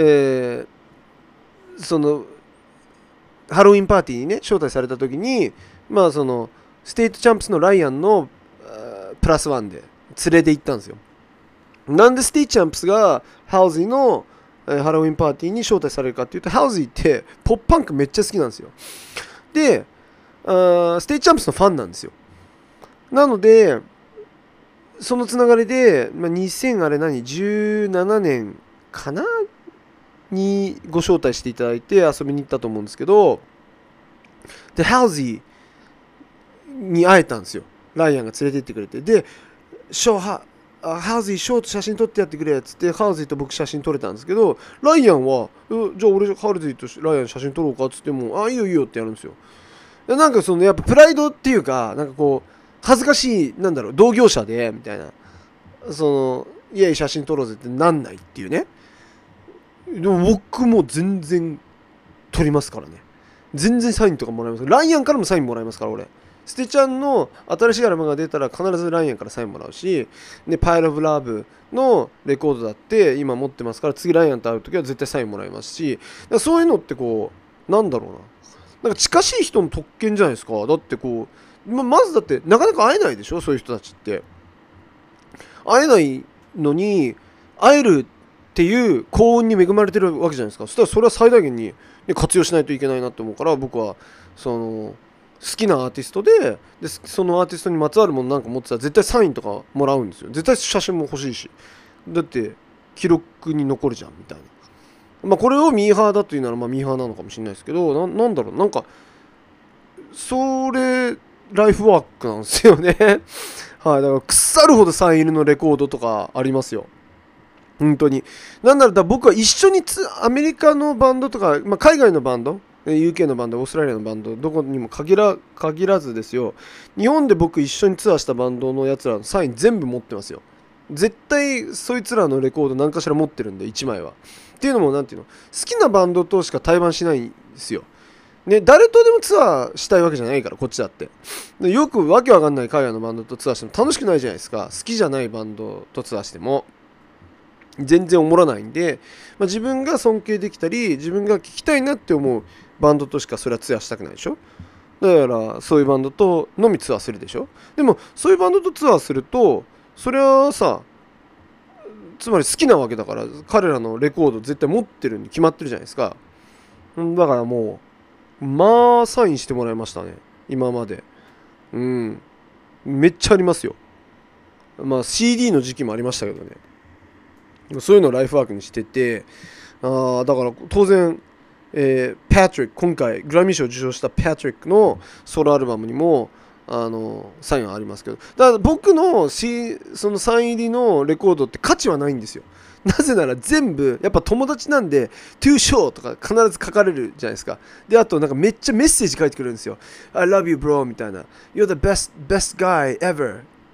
そのハロウィンパーティーにね招待された時に、そのステイトチャンプスのライアンのプラスワンで連れて行ったんですよ。なんでステイトチャンプスがハウジーのハロウィンパーティーに招待されるかっていうと、ハウジーってポップパンクめっちゃ好きなんですよ。でステイトチャンプスのファンなんですよ。なのでそのつながりで、2017年かなにご招待していただいて遊びに行ったと思うんですけど、でハウジーに会えたんですよ。ライアンが連れて行ってくれて、でハウジーショート写真撮ってやってくれっつって、ハウジーと僕写真撮れたんですけど、ライアンはじゃあ俺ハウジーとライアン写真撮ろうかっつっても、いいよいいよってやるんですよ。なんかそのやっぱプライドっていうか、なんかこう恥ずかしい、同業者でみたいな、いやいや写真撮ろうぜってなんないっていうね。でも僕も全然撮りますからね。全然サインとかもらいます。ライアンからもサインもらいますから、俺。ステちゃんの新しいアルバムが出たら必ずライアンからサインもらうし、でパイル・オブ・ラブのレコードだって今持ってますから、次ライアンと会うときは絶対サインもらいますし、そういうのってこう、なんか近しい人の特権じゃないですか。だってこう、まずだってなかなか会えないでしょ、そういう人たちって。会えないのに、会えるっていう幸運に恵まれてるわけじゃないですか。そしたらそれは最大限に活用しないといけないなって思うから、僕は好きなアーティストでそのアーティストにまつわるものなんか持ってたら絶対サインとかもらうんですよ。絶対写真も欲しいし、だって記録に残るじゃんみたいな。これをミーハーだというならミーハーなのかもしれないですけど、なんだろう、なんかそれライフワークなんですよねはい。だから腐るほどサイン入りのレコードとかありますよ、本当に。なんだろう、僕は一緒にアメリカのバンドとか、海外のバンド、UK のバンド、オーストラリアのバンド、どこにも限らずですよ。日本で僕一緒にツアーしたバンドのやつらのサイン全部持ってますよ。絶対そいつらのレコード何かしら持ってるんで、1枚は。っていうのも、なんていうの、好きなバンドとしか対バンしないんですよ。ね、誰とでもツアーしたいわけじゃないから、こっちだって。でよくわけわかんない海外のバンドとツアーしても楽しくないじゃないですか。好きじゃないバンドとツアーしても。全然おもろないんで、自分が尊敬できたり自分が聴きたいなって思うバンドとしかそれはツアーしたくないでしょ。だからそういうバンドとのみツアーするでしょ。でもそういうバンドとツアーするとそれはさ、つまり好きなわけだから彼らのレコード絶対持ってるに決まってるじゃないですか。だからもうサインしてもらいましたね、今まで。めっちゃありますよ。CD の時期もありましたけどね。そういうのをライフワークにしてて、だから当然、パトリック、今回グラミー賞を受賞したパトリックのソロアルバムにもサインはありますけど、だから僕の、そのサイン入りのレコードって価値はないんですよ。なぜなら全部やっぱ友達なんで To show とか必ず書かれるじゃないですか。であとなんかめっちゃメッセージ書いてくれるんですよ。I love you bro みたいな、 You're the best guy ever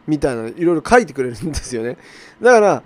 みたいないろいろ書いてくれるんですよね。だから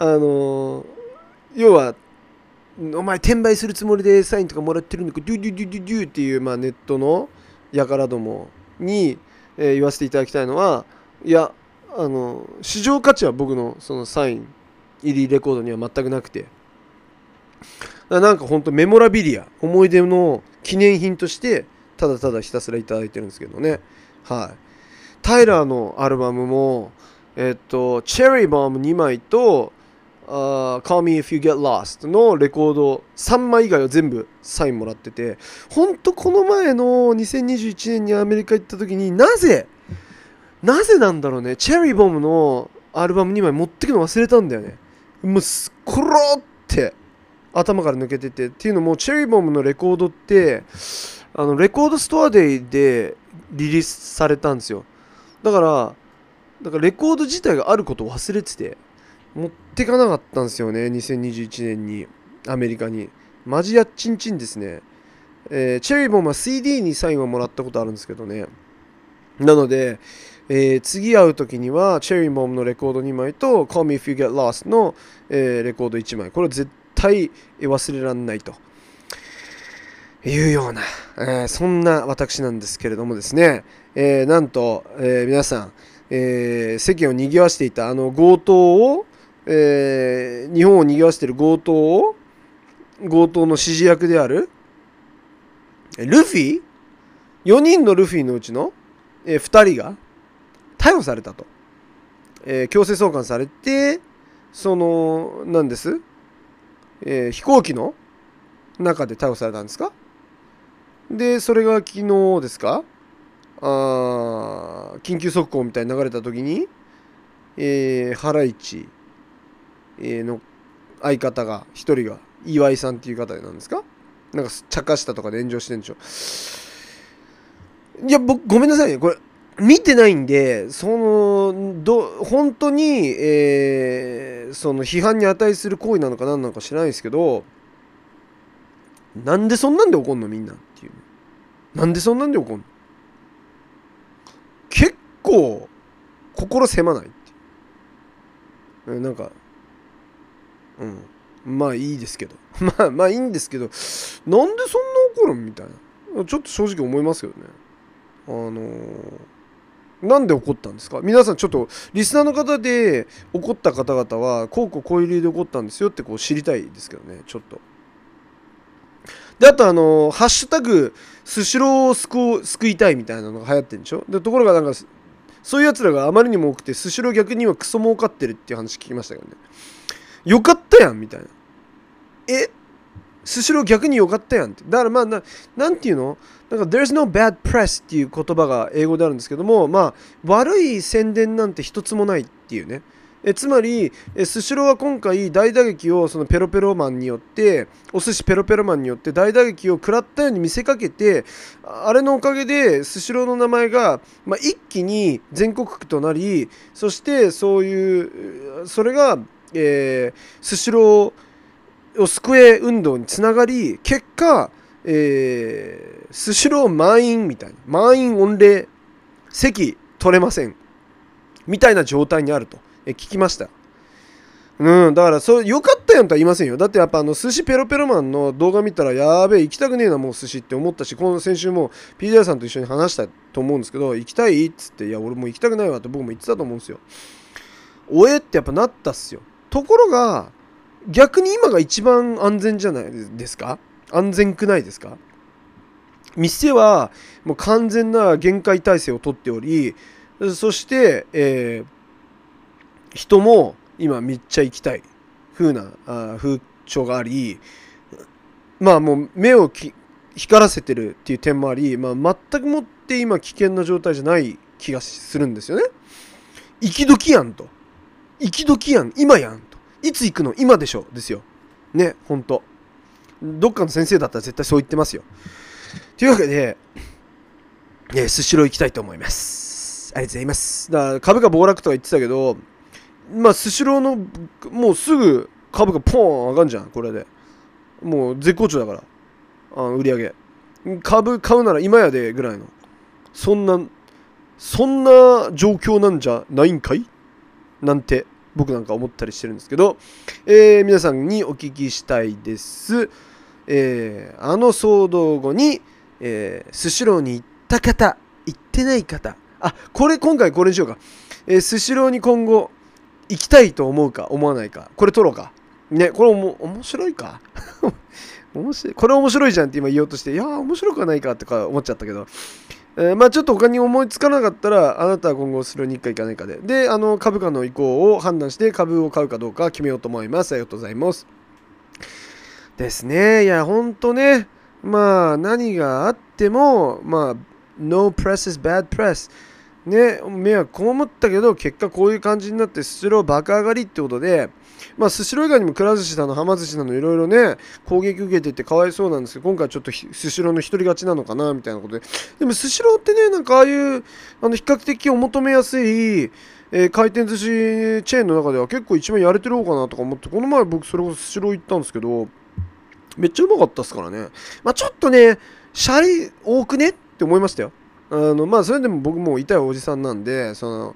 要はお前転売するつもりでサインとかもらってるのかデュデュデュデュデュっていう、ネットの輩どもに、言わせていただきたいのは、いや市場価値は僕のそのサイン入りレコードには全くなくて、なんかほんとメモラビリア、思い出の記念品としてただただひたすらいただいてるんですけどね。はい。タイラーのアルバムもチェリーボム2枚とCall Me If You Get Lost のレコード3枚以外は全部サインもらってて、ほんとこの前の2021年にアメリカ行った時になぜなんだろうね、チェリーボムのアルバム2枚持ってくの忘れたんだよね。もうすっころって頭から抜けてて、っていうのもチェリーボムのレコードってレコードストアデイでリリースされたんですよ。だからレコード自体があることを忘れてて持ってかなかったんですよね、2021年にアメリカに。マジやっちんちんですね。チェリーボムは CD にサインはもらったことあるんですけどね。なので、次会う時にはチェリーボムのレコード2枚と Call Me If You Get Lost の、レコード1枚、これは絶対忘れられないというような、そんな私なんですけれどもですね、なんと、皆さん、世間を賑わしていた強盗を、日本を賑わしている強盗の指示役であるルフィ4人のルフィのうちの、2人が逮捕されたと、強制送還されて、なんです、飛行機の中で逮捕されたんですか。でそれが昨日ですか、緊急速報みたいに流れた時に、ハライチの相方が一人が岩井さんっていう方なんですか、なんか茶化したとかで炎上してんでしょ。いや僕ごめんなさいね、これ見てないんで本当に、その批判に値する行為なのか何なのか知らないですけど、なんでそんなんで怒んのみんなっていう、なんでそんなんで怒んの、結構心狭ないっていう、なんかまあいいですけどまあいいんですけど、なんでそんな怒るんみたいな、ちょっと正直思いますけどね。なんで怒ったんですか皆さん。ちょっとリスナーの方で怒った方々はこういう理由で怒ったんですよってこう知りたいですけどね、ちょっと。であとハッシュタグスシローを救いたいみたいなのが流行ってるんでしょ。でところがなんかそういうやつらがあまりにも多くて、スシロー逆にはクソ儲かってるっていう話聞きましたけどね。よかったやんみたいな。スシロー逆によかったやんって。だからなんていうの、なんか There's no bad press っていう言葉が英語であるんですけども、悪い宣伝なんて一つもないっていうね。つまりスシローは今回大打撃をそのペロペロマンによって、お寿司ペロペロマンによって大打撃を食らったように見せかけて、あれのおかげでスシローの名前が、一気に全国区となり、そしてそれが、スシローを救え運動につながり、結果、スシロー満員みたいな、満員御礼、席取れませんみたいな状態にあると聞きました。だからよかったやんとは言いませんよ。だってやっぱ寿司ペロペロマンの動画見たら、やべえ行きたくねえなもう寿司って思ったし、この先週も PJ さんと一緒に話したと思うんですけど、行きたいっつって、いや俺もう行きたくないわって僕も言ってたと思うんですよ。おえってやっぱなったっすよ。ところが逆に今が一番安全じゃないですか。安全くないですか。店はもう完全な厳戒態勢をとっており、そして、人も今めっちゃ行きたい風な風潮があり、もう目を光らせてるっていう点もあり、全くもって今危険な状態じゃない気がするんですよね。行き時やんと、行き時やん、今やんと、いつ行くの今でしょですよね。ほんとどっかの先生だったら絶対そう言ってますよ。というわけで、スシロー行きたいと思います。ありがとうございます。だから株価暴落とか言ってたけど、スシローのもうすぐ株価ポーン上がんじゃん。これでもう絶好調だから、売り上げ株買うなら今やでぐらいの、そんなそんな状況なんじゃないんかいなんて僕なんか思ったりしてるんですけど、皆さんにお聞きしたいです。あの騒動後に、スシローに行った方、行ってない方、今回これにしようか。スシローに今後行きたいと思うか思わないか、これ取ろうか。ね、これ面白いかこれ面白いじゃんって今言おうとして、いやー面白くはないかとか思っちゃったけど、まあちょっと他に思いつかなかったら、あなたは今後スシローに行くか行かないかで、株価の意向を判断して株を買うかどうか決めようと思います。ありがとうございます。ですね。いや、ほんとね。まあ、何があっても、まあ、no press is bad press。ね、迷惑被ったけど、結果こういう感じになって、スシロー爆上がりってことで、まあ、スシロー以外にもくら寿司だの、はま寿司だの、いろいろね、攻撃受けていてかわいそうなんですけど、今回ちょっとスシローの一人勝ちなのかな、みたいなことで。でも、スシローってね、なんかああいう、比較的お求めやすい、回転寿司チェーンの中では結構一番やれてる方かなとか思って、この前僕それこそスシロー行ったんですけど、めっちゃうまかったっすからね。まあちょっとね、シャリ多くねって思いましたよ。まあそれでも僕も痛いおじさんなんで、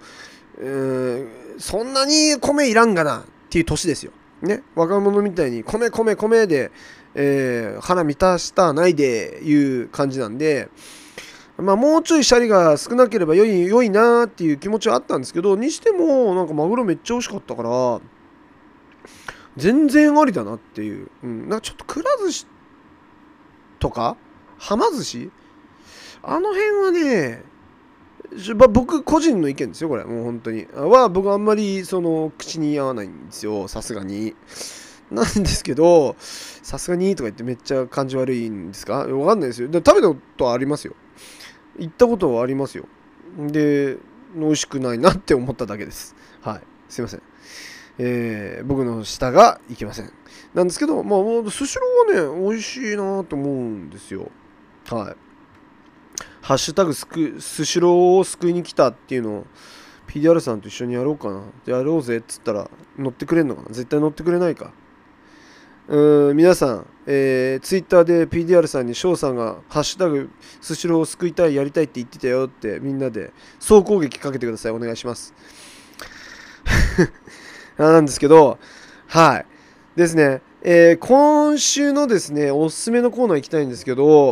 そんなに米いらんがなっていう年ですよ。ね。若者みたいに米米米で、腹満たしたないでいう感じなんで、まあもうちょいシャリが少なければ良いなっていう気持ちはあったんですけど、にしてもなんかマグロめっちゃ美味しかったから、全然ありだなっていう、なんかちょっとくら寿司とかはま寿司あの辺はね、僕個人の意見ですよこれ、もう本当に僕あんまり口に合わないんですよ、さすがに。なんですけど、さすがにとか言ってめっちゃ感じ悪いんですか、わかんないですよ。で食べたことはありますよ、行ったことはありますよ。で美味しくないなって思っただけです。はい、すいません。僕の舌がいけません。なんですけど、まあ、スシローはね、美味しいなと思うんですよ。はい。ハッシュタグスシローを救いに来たっていうのを PDR さんと一緒にやろうかな。やろうぜっつったら乗ってくれんのかな、絶対乗ってくれないか。皆さん、ツイッターで PDR さんに翔さんがハッシュタグスシローを救いたい、やりたいって言ってたよってみんなで総攻撃かけてください。お願いします。なんですけど、はい。ですね。今週のですね、おすすめのコーナー行きたいんですけど、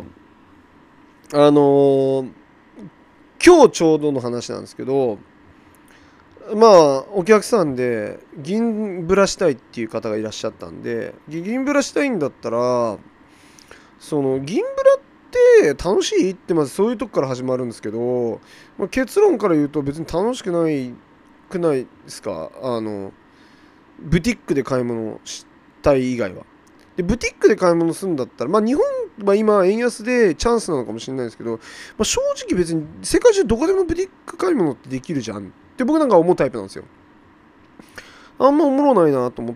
今日ちょうどの話なんですけど、まあ、お客さんで銀ブラしたいっていう方がいらっしゃったんで、銀ブラしたいんだったら、銀ブラって楽しいってまずそういうとこから始まるんですけど、まあ、結論から言うと別に楽しくないですか。ブティックで買い物したい以外は。で、ブティックで買い物するんだったら、まあ日本は今円安でチャンスなのかもしれないですけど、まあ、正直別に世界中どこでもブティック買い物ってできるじゃんって僕なんか思うタイプなんですよ。あんまおもろないなと思って、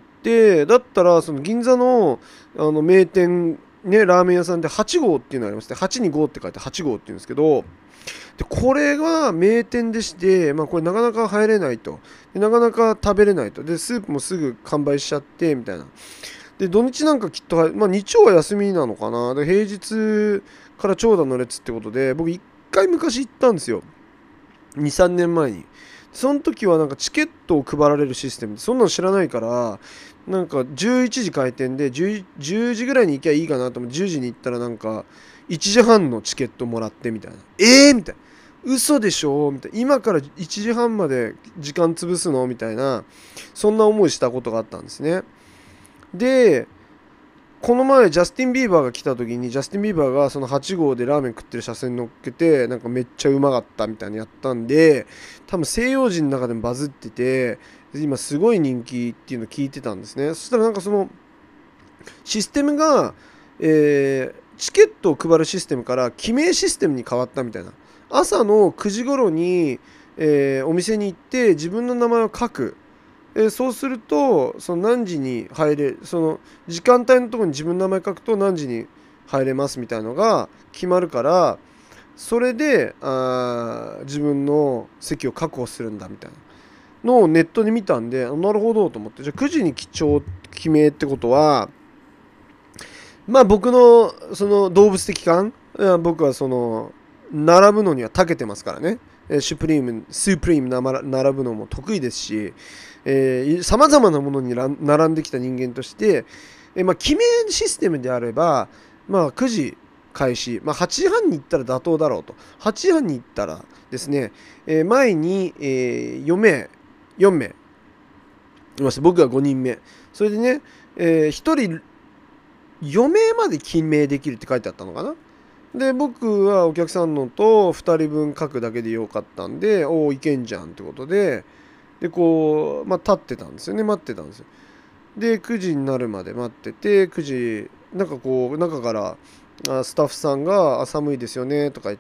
だったらその銀座の名店、ね、ラーメン屋さんで8号っていうのがありますね。8に5って書いて8号っていうんですけど、でこれが名店でして、まあ、これなかなか入れないと。でなかなか食べれないと。で、スープもすぐ完売しちゃって、みたいな。で、土日なんかきっと、まあ、日曜は休みなのかな。で、平日から長蛇の列ってことで、僕一回昔行ったんですよ。2、3年前に。その時はなんかチケットを配られるシステムで、そんなの知らないから、なんか11時開店で10時ぐらいに行きゃいいかなと思って10時に行ったらなんか1時半のチケットもらってみたいな。みたいな。嘘でしょみたいな。今から1時半まで時間潰すのみたいな、そんな思いしたことがあったんですね。で、この前ジャスティン・ビーバーが来た時にジャスティン・ビーバーがその8号でラーメン食ってる写真乗っけてなんかめっちゃうまかったみたいにやったんで、多分西洋人の中でもバズってて今すごい人気っていうのを聞いてたんですね。そしたらなんかそのシステムが、チケットを配るシステムから記名システムに変わったみたいな。朝の9時頃に、お店に行って自分の名前を書く。そうするとその何時に入れその時間帯のところに自分の名前書くと何時に入れますみたいなのが決まるから、それで自分の席を確保するんだみたいなのをネットで見たんで、なるほどと思って、じゃあ9時に記名ってことはまあ僕のその動物的感、僕はその並ぶのには長けてますからね。 シュプリーム、スープリーム並ぶのも得意ですし、さまざまなものに並んできた人間として、記名システムであれば、9時開始、8時半に行ったら妥当だろうと。8時半に行ったらですね、前に、4名います。僕が5人目。それでね、1人4名まで記名できるって書いてあったのかな。で、僕はお客さんのと2人分書くだけでよかったんで、おお、いけんじゃんってことで、で、こう、立ってたんですよね。待ってたんですよ。で、9時になるまで待ってて、9時、なんかこう、中から、スタッフさんが、寒いですよね、とか言って、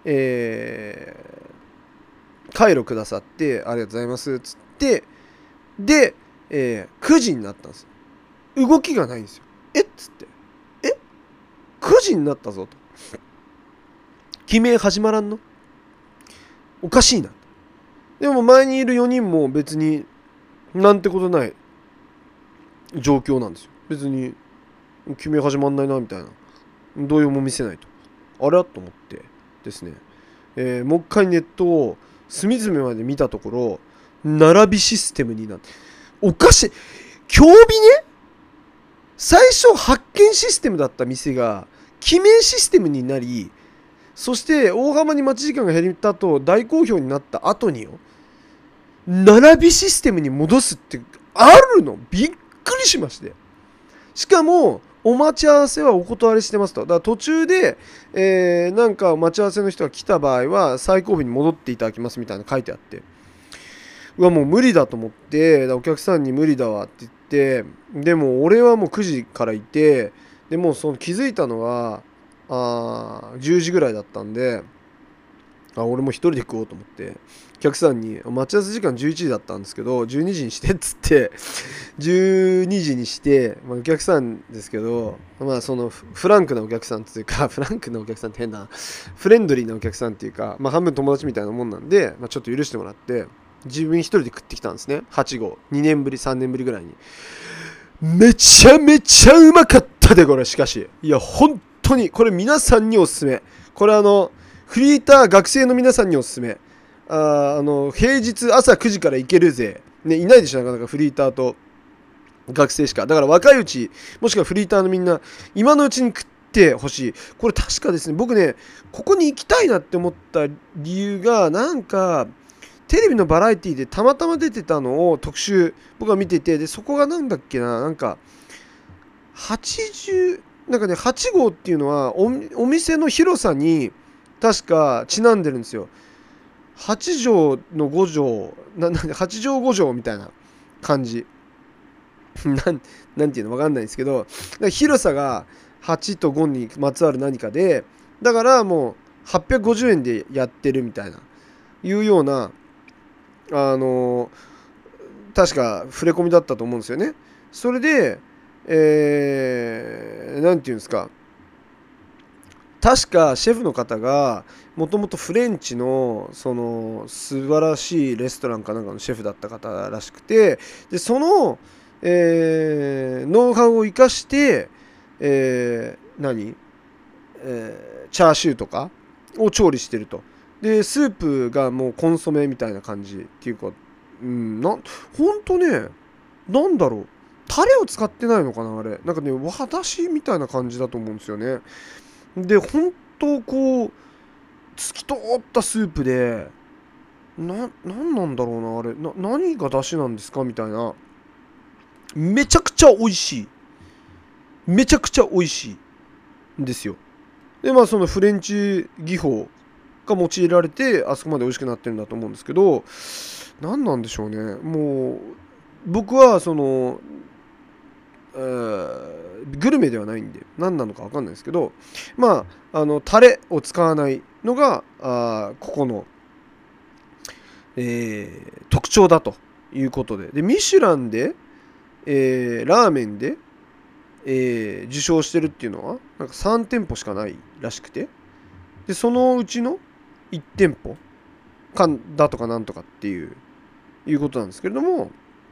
カイロくださって、ありがとうございます、つって、で、9時になったんです。動きがないんですよ。っつって。9時になったぞと。記名始まらんの？おかしいな。でも前にいる4人も別になんてことない状況なんですよ。別に記名始まんないなみたいな動揺も見せないと。あれと思ってですね、もう一回ネットを隅々まで見たところ、並びシステムになって、おかしい。競技ね、最初発見システムだった店が記名システムになり、そして大幅に待ち時間が減ったと大好評になった後によ、並びシステムに戻すってあるの？びっくりしまして。しかもお待ち合わせはお断りしてますと。だから途中で、なんか待ち合わせの人が来た場合は最後尾に戻っていただきますみたいな書いてあって、うわもう無理だと思って、お客さんに無理だわって言って、でも俺はもう9時からいて、でもうその気づいたのは10時ぐらいだったんで、俺も一人で食おうと思ってお客さんに、待ち合わせ時間11時だったんですけど12時にしてっつって12時にして、お客さんですけど、そのフランクなお客さんっていうか、フランクなお客さんって変だな、フレンドリーなお客さんっていうか、半分友達みたいなもんなんで、ちょっと許してもらって自分一人で食ってきたんですね。8号2年ぶり3年ぶりぐらいに。めちゃめちゃうまかったでこれ。しかしいや本当にこれ皆さんにおすすめ。これフリーター学生の皆さんにおすすめ。平日朝9時から行けるぜ、ね、いないでしょなかなかフリーターと学生しか。だから若いうち、もしくはフリーターのみんな今のうちに食ってほしい。これ確かですね、僕ねここに行きたいなって思った理由が、なんかテレビのバラエティでたまたま出てたのを特集僕は見てて、でそこがなんだっけな、なんか80なんかね、8号っていうのは お店の広さに確かちなんでるんですよ。8畳の5畳8畳5畳みたいな感じなんていうの分かんないんですけど、広さが8と5にまつわる何かで、だからもう850円でやってるみたいないうような確か触れ込みだったと思うんですよね。それでなんていうんですか、確かシェフの方がもともとフレンチのその素晴らしいレストランかなんかのシェフだった方らしくて、でその、ノウハウを生かして、チャーシューとかを調理してると。でスープがもうコンソメみたいな感じっていうか、ほんとね、なんだろう、タレを使ってないのかなあれ。なんかね、和だしみたいな感じだと思うんですよね。で本当こう透き通ったスープで、なんなんだろうなあれ、何が出汁なんですかみたいな。めちゃくちゃ美味しい。めちゃくちゃ美味しいんですよ。でそのフレンチ技法が用いられてあそこまで美味しくなってるんだと思うんですけど、何なんでしょうね。もう僕はそのグルメではないんで何なのか分かんないですけど、タレを使わないのがここの、特徴だということで、ミシュランで、ラーメンで、受賞してるっていうのはなんか3店舗しかないらしくて、でそのうちの1店舗だとかなんとかっていうことなんですけれども、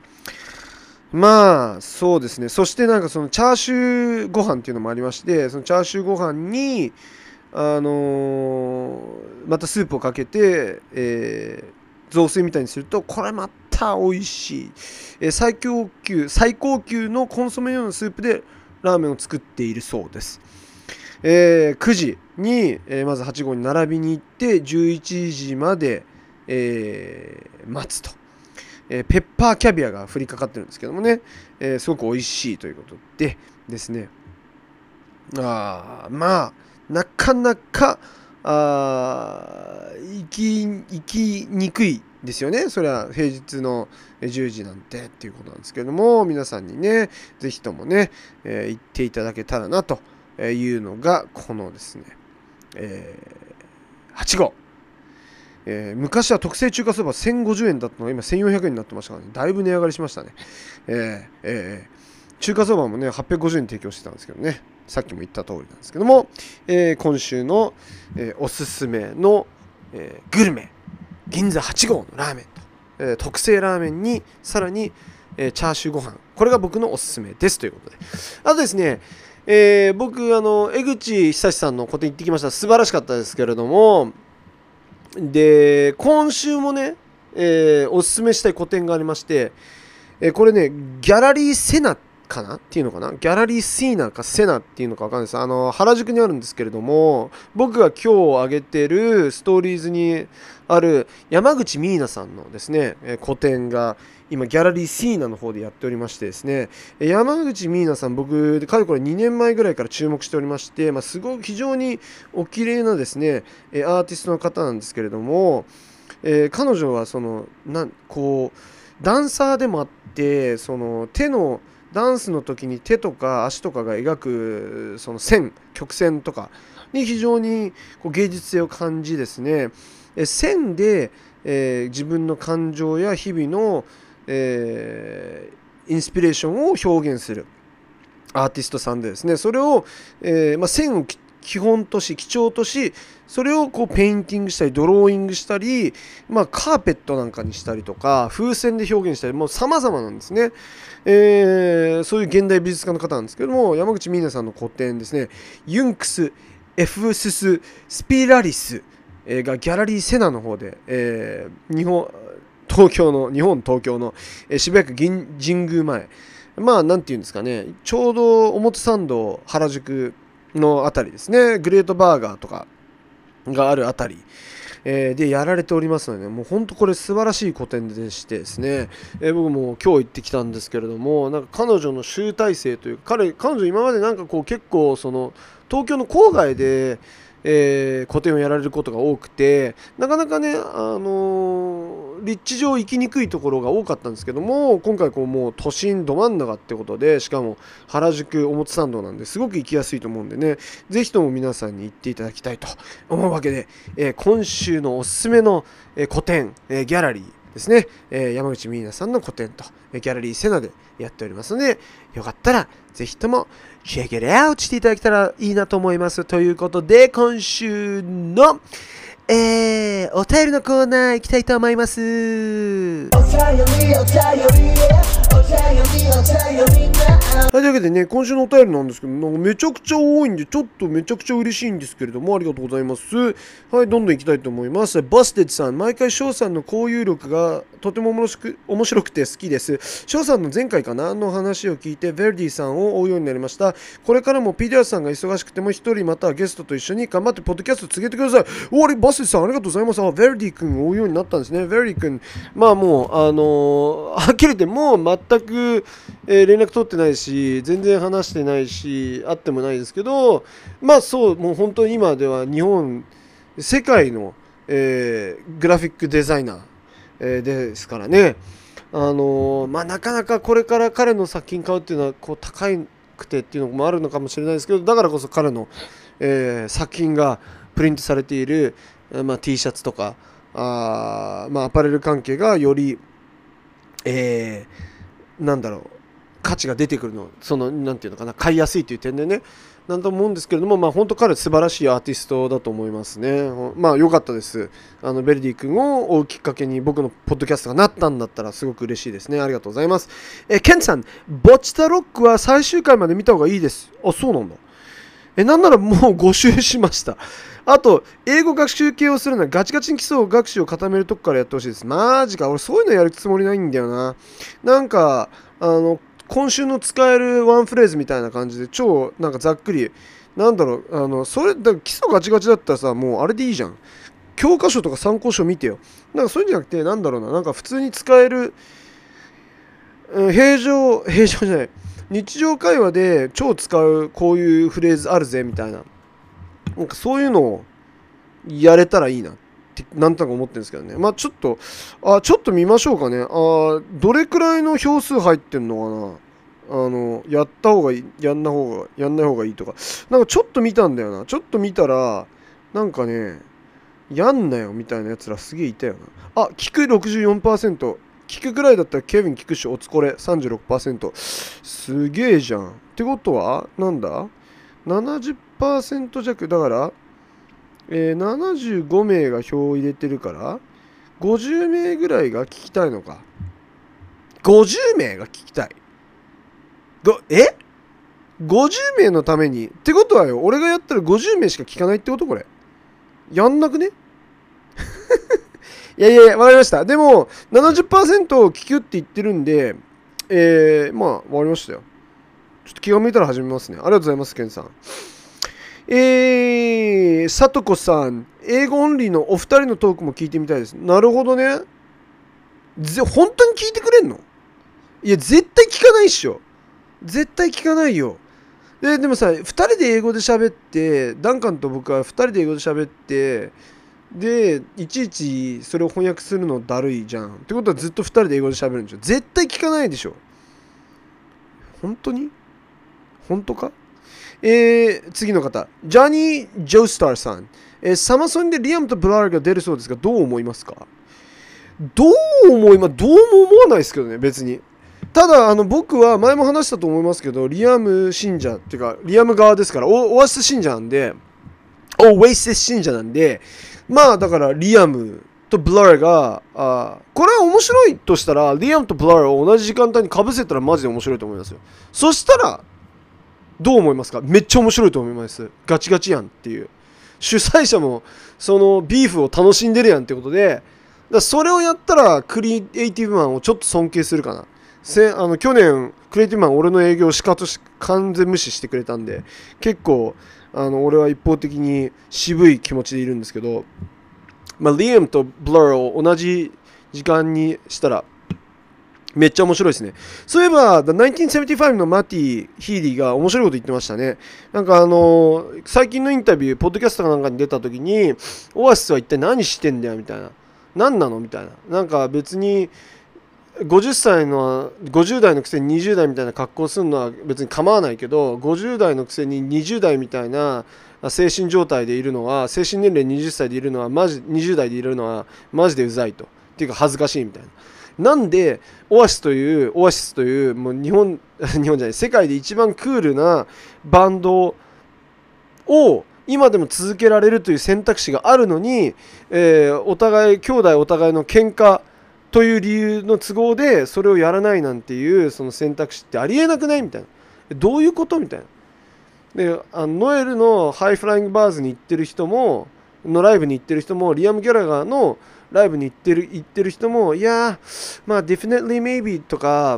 そうですね。そしてなんかそのチャーシューご飯っていうのもありまして、そのチャーシューご飯にまたスープをかけて、雑炊みたいにするとこれまた美味しい、最高級のコンソメ用のスープでラーメンを作っているそうです。9時に、まず8号に並びに行って11時まで、待つと、ペッパーキャビアが振りかかってるんですけどもね、すごく美味しいということでですね、まあなかなか行きにくいですよね。それは平日の10時なんてっていうことなんですけれども、皆さんにねぜひともね、行っていただけたらなというのがこのですね、8号、昔は特製中華そば1050円だったのが今1400円になってましたからね、だいぶ値上がりしましたね。中華そばもね850円提供してたんですけどね、さっきも言った通りなんですけども、今週の、おすすめの、グルメ銀座8号のラーメンと、特製ラーメンにさらに、チャーシューご飯、これが僕のおすすめですということで、あとですね、僕江口久志さんの個展行ってきました。素晴らしかったですけれども、で今週もね、おすすめしたい個展がありまして、これねギャラリーセナかなっていうのかな、ギャラリーシーナかセナっていうのか分かんないです。原宿にあるんですけれども、僕が今日上げてるストーリーズにある山口ミーナさんのですね、個展が今ギャラリーシーナの方でやっておりましてですね、山口ミーナさん、僕かれこれ2年前ぐらいから注目しておりまして、すごく非常にお綺麗なですねアーティストの方なんですけれども、彼女はダンサーでもあって、手のダンスの時に手とか足とかが描くその曲線とかに非常に芸術性を感じですね、線で、自分の感情や日々の、インスピレーションを表現するアーティストさんでですね、それを、線を基本とし基調とし、それをペインティングしたりドローイングしたり、カーペットなんかにしたりとか風船で表現したり、もう様々なんですね。そういう現代美術家の方なんですけども、山口ミーナさんの個展ですね、ユンクス・エフスス・スピラリスがギャラリーセナの方で、日本東京の渋谷区神宮前、なんていうんですかね、ちょうど表参道原宿のあたりですね、グレートバーガーとかがあるあたり、でやられておりますので、もう本当これ素晴らしい個展でしてですね、僕も今日行ってきたんですけれども、なんか彼女の集大成というか、彼女今までなんか結構東京の郊外で個展をやられることが多くて、なかなかね、立地上行きにくいところが多かったんですけども、今回もう都心ど真ん中ってことで、しかも原宿表参道なんですごく行きやすいと思うんでね、ぜひとも皆さんに行っていただきたいと思うわけで、今週のおすすめの、個展、ギャラリーですね、山口ミーナさんの個展とギャラリーセナでやっておりますので、よかったらぜひともチェックイットアウトしていただけたらいいなと思います。ということで、今週の、お便りのコーナー行きたいと思います。というわけでね、今週のお便りなんですけど、なんかめちゃくちゃ多いんで、ちょっとめちゃくちゃ嬉しいんですけれども、ありがとうございます。はい、どんどん行きたいと思います。バステッドさん、毎回翔さんの交友力がとても面白くて好きです。翔さんの前回かなの話を聞いて、ヴェルディさんを追うようになりました。これからもピディアスさんが忙しくても一人またはゲストと一緒に頑張ってポッドキャストを続けてください。バステッドさん、ありがとうございます。ヴェルディ君を追うようになったんですね。ヴェルディ君、もう、はっきり言ってもう全く、連絡取ってないし、全然話してないし、会ってもないですけど、そう、もう本当に今では世界の、グラフィックデザイナー、ですからね。なかなかこれから彼の作品買うっていうのは高くてっていうのもあるのかもしれないですけど、だからこそ彼の、作品がプリントされている、T シャツとかアパレル関係がより、価値が出てくるの、なんていうのかな、買いやすいという点でね、なんと思うんですけれども、本当彼素晴らしいアーティストだと思いますね。良かったです。ベルディ君を追うきっかけに僕のポッドキャストがなったんだったらすごく嬉しいですね。ありがとうございます。ケンさん、ボッチタロックは最終回まで見た方がいいです。あ、そうなんだ。 なんならもう5周しました。あと、英語学習系をするならガチガチに基礎学習を固めるとこからやってほしいです。マジか。俺そういうのやるつもりないんだよな。なんか、今週の使えるワンフレーズみたいな感じで、超、なんかざっくり、なんだろう、それ、だから基礎ガチガチだったらさ、もうあれでいいじゃん。教科書とか参考書見てよ。なんかそういうんじゃなくて、なんだろうな、なんか普通に使える、平常じゃない。日常会話で超使うこういうフレーズあるぜみたいな。なんかそういうのをやれたらいいなってなんとなく思ってるんですけどね。まあちょっと、ちょっと見ましょうかね。どれくらいの票数入ってんのかな。やった方がいい、やんない方がいいとか。なんかちょっと見たんだよな。ちょっと見たら、なんかね、やんなよみたいなやつらすげえいたよな。聞く64%。聞くくらいだったらケビン聞くしおつこれ 36%。すげえじゃん。ってことは、なんだ ?70% 弱。だから、75名が票を入れてるから、50名ぐらいが聞きたいのか。50名が聞きたい。50名のために。ってことはよ、俺がやったら50名しか聞かないってことこれ。やんなくねいや、わかりました。でも、70% を聞くって言ってるんで、まあ、わかりましたよ。ちょっと気が向いたら始めますね。ありがとうございます、ケンさん。さとこさん、英語オンリーのお二人のトークも聞いてみたいです。なるほどね。本当に聞いてくれんの？いや、絶対聞かないっしょ。絶対聞かないよ。でもさ、二人で英語で喋って、ダンカンと僕は二人で英語で喋って、で、いちいちそれを翻訳するのだるいじゃん。ってことはずっと二人で英語で喋るんでしょ。絶対聞かないでしょ。本当に？本当か？次の方。ジャニー・ジョースターさん。サマソンでリアムとブラーが出るそうですが、どう思いますか？どうも思わないですけどね、別に。ただ、僕は前も話したと思いますけど、リアム信者っていうか、リアム側ですから、オアシス信者なんで、オーイシス信者なんで、まあ、だから、リアムとブラーが、これは面白いとしたら、リアムとブラーを同じ時間帯に被せたらマジで面白いと思いますよ。そしたら、どう思いますか？めっちゃ面白いと思います。ガチガチやんっていう。主催者も、そのビーフを楽しんでるやんってことで、それをやったら、クリエイティブマンをちょっと尊敬するかな。去年、クリエイティブマン俺の営業を完全無視してくれたんで、結構、俺は一方的に渋い気持ちでいるんですけど、リアムとブラーを同じ時間にしたら、めっちゃ面白いですね。そういえば、The 1975のマティ・ヒーリーが面白いこと言ってましたね。なんか最近のインタビュー、ポッドキャストかなんかに出た時に、オアシスは一体何してんだよみたいな。何なのみたいな。なんか別に、50代のくせに20代みたいな格好するのは別に構わないけど、50代のくせに20代みたいな精神状態でいるのは、精神年齢20歳でいるのは、20代でいるのはマジでうざいと。っていうか恥ずかしいみたいな。なんでオアシスというもう日本じゃない世界で一番クールなバンドを今でも続けられるという選択肢があるのに、兄弟お互いの喧嘩という理由の都合でそれをやらないなんていうその選択肢ってありえなくないみたいな。どういうことみたいな。でノエルのハイフライングバーズに行ってる人もライブに行ってる人もリアム・ギャラガーのライブに行ってる人もいやまあ Definitely Maybe とか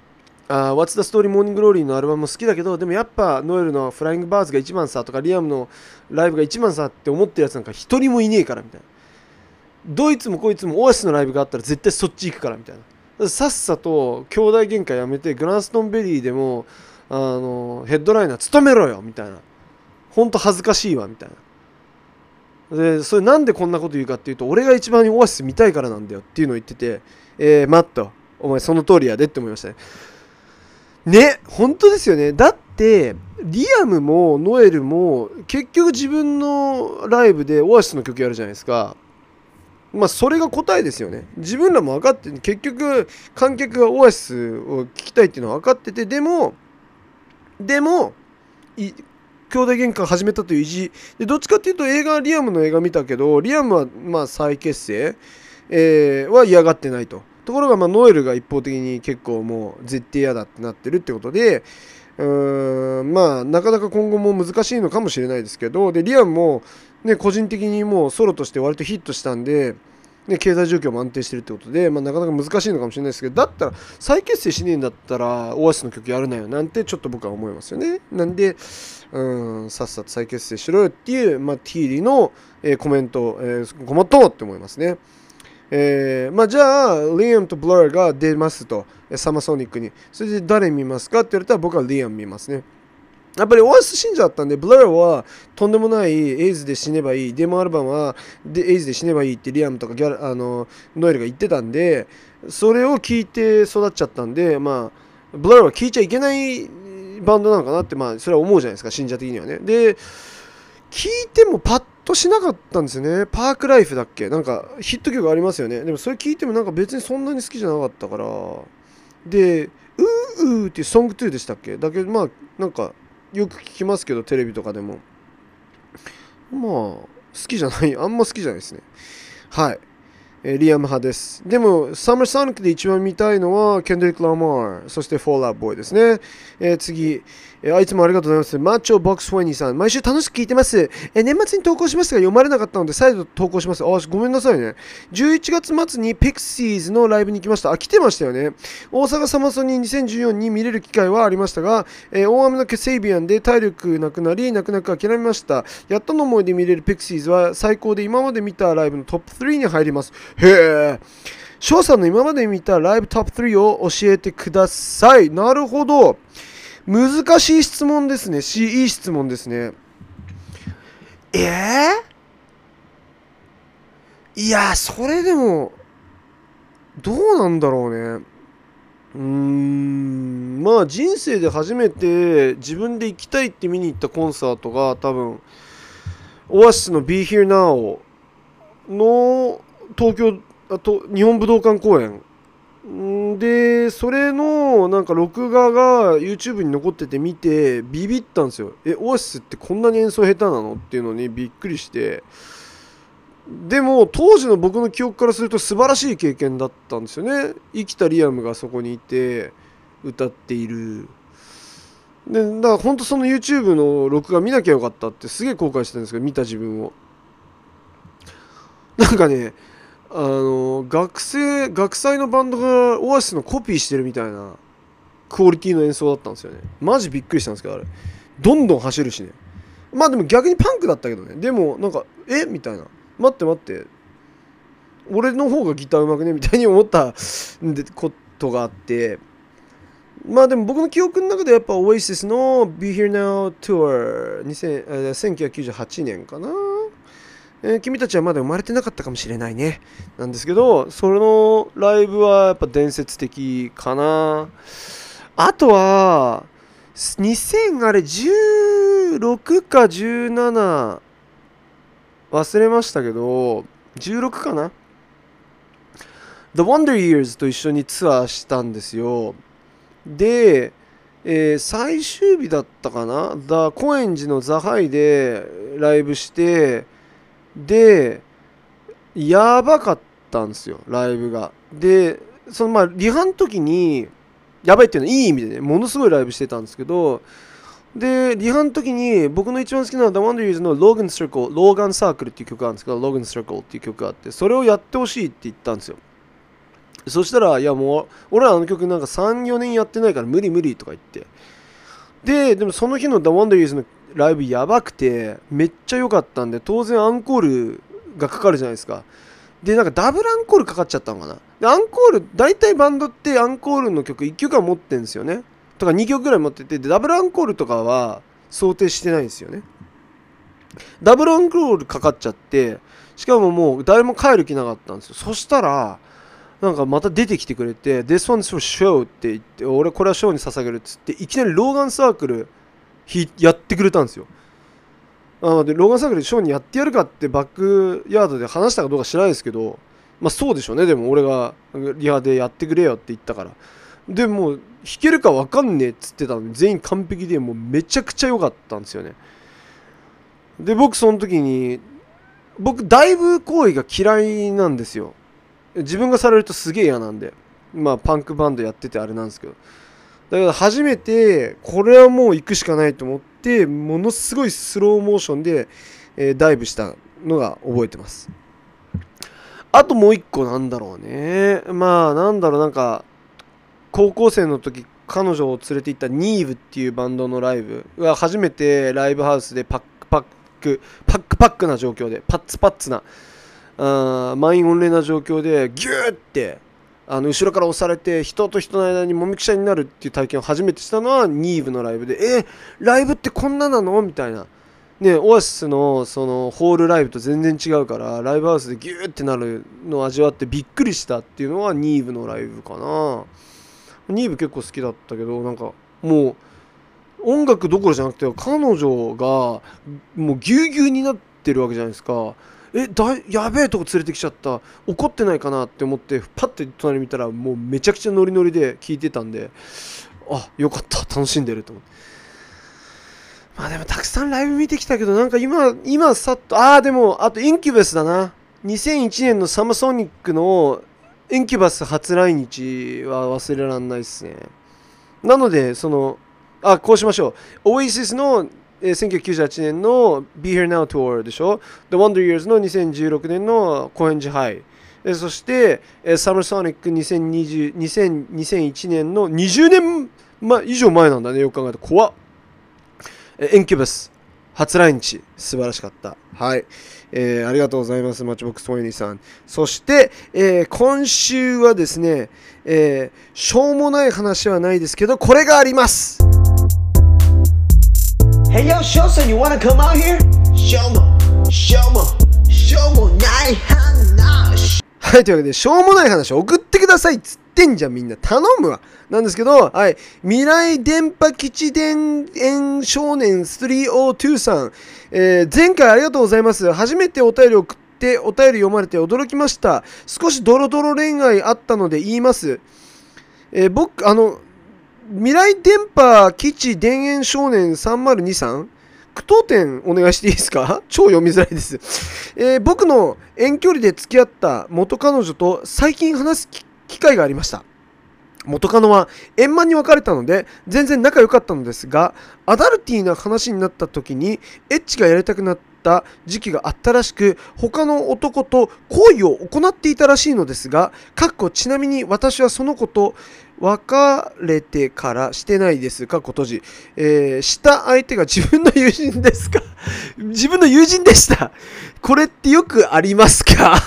What's the Story Morning Glory のアルバムも好きだけどでもやっぱノエルのフライングバーズが一番さとかリアムのライブが一番さって思ってるやつなんか一人もいねえからみたいな。どいつもこいつもオアシスのライブがあったら絶対そっち行くからみたいな。さっさと兄弟喧嘩やめてグランストンベリーでもヘッドライナー務めろよみたいな。ほんと恥ずかしいわみたいな。でそれなんでこんなこと言うかっていうと俺が一番オアシス見たいからなんだよっていうのを言っててマットお前その通りやでって思いましたね。ね本当ですよね。だってリアムもノエルも結局自分のライブでオアシスの曲やるじゃないですか。まあそれが答えですよね。自分らも分かって結局観客がオアシスを聴きたいっていうのは分かっててでも兄弟喧嘩始めたという意地でどっちかっていうとリアムの映画見たけどリアムはまあ再結成、は嫌がってないところがノエルが一方的に結構もう絶対嫌だってなってるってことでまあなかなか今後も難しいのかもしれないですけど、でリアムも、ね、個人的にもうソロとして割とヒットしたんで、ね、経済状況も安定してるってことで、まあ、なかなか難しいのかもしれないですけど、だったら再結成しねえんだったらオアシスの曲やるなよなんてちょっと僕は思いますよね。なんでさっさと再結成しろよっていう、まあ、ティーリーの、コメント、ごもっともって思いますね。まあ、じゃあリアムとブラーが出ますと、サマソニックに。それで誰見ますかって言われたら僕はリアム見ますね。やっぱりオアシス信者だったんで、ブラーはとんでもないエイズで死ねばいい、デモアルバムはエイズで死ねばいいってリアムとかノエルが言ってたんで、それを聞いて育っちゃったんで、まあ、ブラーは聞いちゃいけないバンドなのかなって、まあ、それは思うじゃないですか、信者的にはね。で、聞いてもパッとしなかったんですよね。パークライフだっけ、なんかヒット曲ありますよね。でもそれ聞いてもなんか別にそんなに好きじゃなかったから。で、うーっていうソング2でしたっけ、だけどまあ、なんか、よく聞きますけど、テレビとかでも。まあ、好きじゃない、あんま好きじゃないですね。はい。リアム派です。でも、サマーソニックで一番見たいのは、ケンドリック・ラマー、そしてフォールアウト・ボーイですね。次、いつもありがとうございます。マッチョ・ボックス・フェニーさん、毎週楽しく聞いてます。年末に投稿しますが、読まれなかったので、再度投稿します。ごめんなさいね。11月末にピクシーズのライブに来ました。来てましたよね。大阪サマソニ2014に見れる機会はありましたが、大雨のケセイビアンで体力なくなり、泣く泣く諦めました。やっとの思いで見れるピクシーズは最高で今まで見たライブのトップ3に入ります。へえ。翔さんの今まで見たライブトップ3を教えてください。なるほど。難しい質問ですね。いい質問ですね。いや、それでも、どうなんだろうね。まあ人生で初めて自分で行きたいって見に行ったコンサートが多分、オアシスの Be Here Now の東京、日本武道館公演で、それのなんか録画が YouTube に残ってて見てビビったんですよ。オアシスってこんなに演奏下手なのっていうのにびっくりして、でも当時の僕の記憶からすると素晴らしい経験だったんですよね。生きたリアムがそこにいて歌っている。で、だから本当その YouTube の録画見なきゃよかったってすげえ後悔してたんですけど、見た自分を。なんかね、学祭のバンドがオアシスのコピーしてるみたいなクオリティの演奏だったんですよね。マジびっくりしたんですけど、あれ。どんどん走るしね。まあでも逆にパンクだったけどね。でもなんか、みたいな。待って待って。俺の方がギター上手くねみたいに思ったことがあって。まあでも僕の記憶の中でやっぱオアシスの Be Here Now Tour 1998年かな。君たちはまだ生まれてなかったかもしれないね。なんですけど、そのライブはやっぱ伝説的かな。あとは、2016か17忘れましたけど、16かな ?The Wonder Years と一緒にツアーしたんですよ。で、最終日だったかな、高円寺のザハイでライブして、で、やばかったんですよ、ライブが。で、そのまあ、リハの時に、やばいっていうのはいい意味でね、ものすごいライブしてたんですけど、で、リハの時に僕の一番好きな The Wonder Years の Logan Circle、ローガンサークルっていう曲があるんですけど、Logan Circle っていう曲があって、それをやってほしいって言ったんですよ。そしたら、いやもう、俺らあの曲なんか3、4年やってないから無理無理とか言って。でもその日の The Wonder Years のライブやばくて、めっちゃ良かったんで、当然アンコールがかかるじゃないですか。で、なんかダブルアンコールかかっちゃったのかな。で、アンコール、大体バンドってアンコールの曲1曲は持ってるんですよね。とか2曲ぐらい持ってて、で、ダブルアンコールとかは想定してないんですよね。ダブルアンコールかかっちゃって、しかももう誰も帰る気なかったんですよ。そしたら、なんかまた出てきてくれて、This one's for show って言って、俺これはショーに捧げるっつって、いきなりローガンサークルやってくれたんですよ。でローガンサークルでショーにやってやるかってバックヤードで話したかどうか知らないですけど、まあそうでしょうね。でも俺がリハでやってくれよって言ったから。でも弾けるか分かんねえっつってたのに全員完璧でもうめちゃくちゃ良かったんですよね。で僕その時にダイブ行為が嫌いなんですよ。自分がされるとすげえ嫌なんで、まあパンクバンドやっててあれなんですけど、 だから初めてこれはもう行くしかないと思ってものすごいスローモーションで、ダイブしたのが覚えてます。あともう一個なんだろうね。まあなんだろう、なんか高校生の時彼女を連れて行ったニーブっていうバンドのライブが初めてライブハウスでパックな状況でパッツな満員御礼な状況でギューって後ろから押されて人と人の間にもみくちゃになるっていう体験を初めてしたのはニーブのライブでライブってこんななのみたいなね、オアシスのそのホールライブと全然違うからライブハウスでギューってなるのを味わってびっくりしたっていうのはニーブのライブかな。ニーブ結構好きだったけどなんかもう音楽どころじゃなくて彼女がもうぎゅうぎゅうになってるわけじゃないですか。やべえとこ連れてきちゃった、怒ってないかなって思ってパッて隣見たらもうめちゃくちゃノリノリで聴いてたんで、よかった、楽しんでると思って。まあでもたくさんライブ見てきたけどなんか今さっとでもあとインキュバスだな。2001年のサマソニックのインキュバス初来日は忘れらんないですね。なのでこうしましょう。オアシスの1998年の Be Here Now Tour でしょ。The Wonder Years の2016年の高円寺ハイ。そして、Summer Sonic 2001年の20年、以上前なんだね、よく考えたら。怖っ。インキュバス初来日、素晴らしかった。はい。ありがとうございます、マッチボックス20さん。そして、今週はですね、しょうもない話はないですけど、これがあります。Hey yo, Shosan, you wanna come out here? しょうもない話。はい、というわけで、しょうもない話を送ってくださいっつってんじゃん、みんな。頼むわ。なんですけど、はい。未来電波基地電炎少年302さん。前回ありがとうございます。初めてお便り送ってお便り読まれて驚きました。少しドロドロ恋愛あったので言います。僕、未来電波基地田園少年302さん、句読点お願いしていいですか？超読みづらいです。僕の遠距離で付き合った元彼女と最近話す機会がありました。元カノは円満に別れたので全然仲良かったのですが、アダルティーな話になった時にエッチがやりたくなった時期があったらしく、他の男と行為を行っていたらしいのですが、ちなみに私はその子と別れてからしてないです。閉じ。した相手が自分の友人ですか？自分の友人でした。これってよくありますか？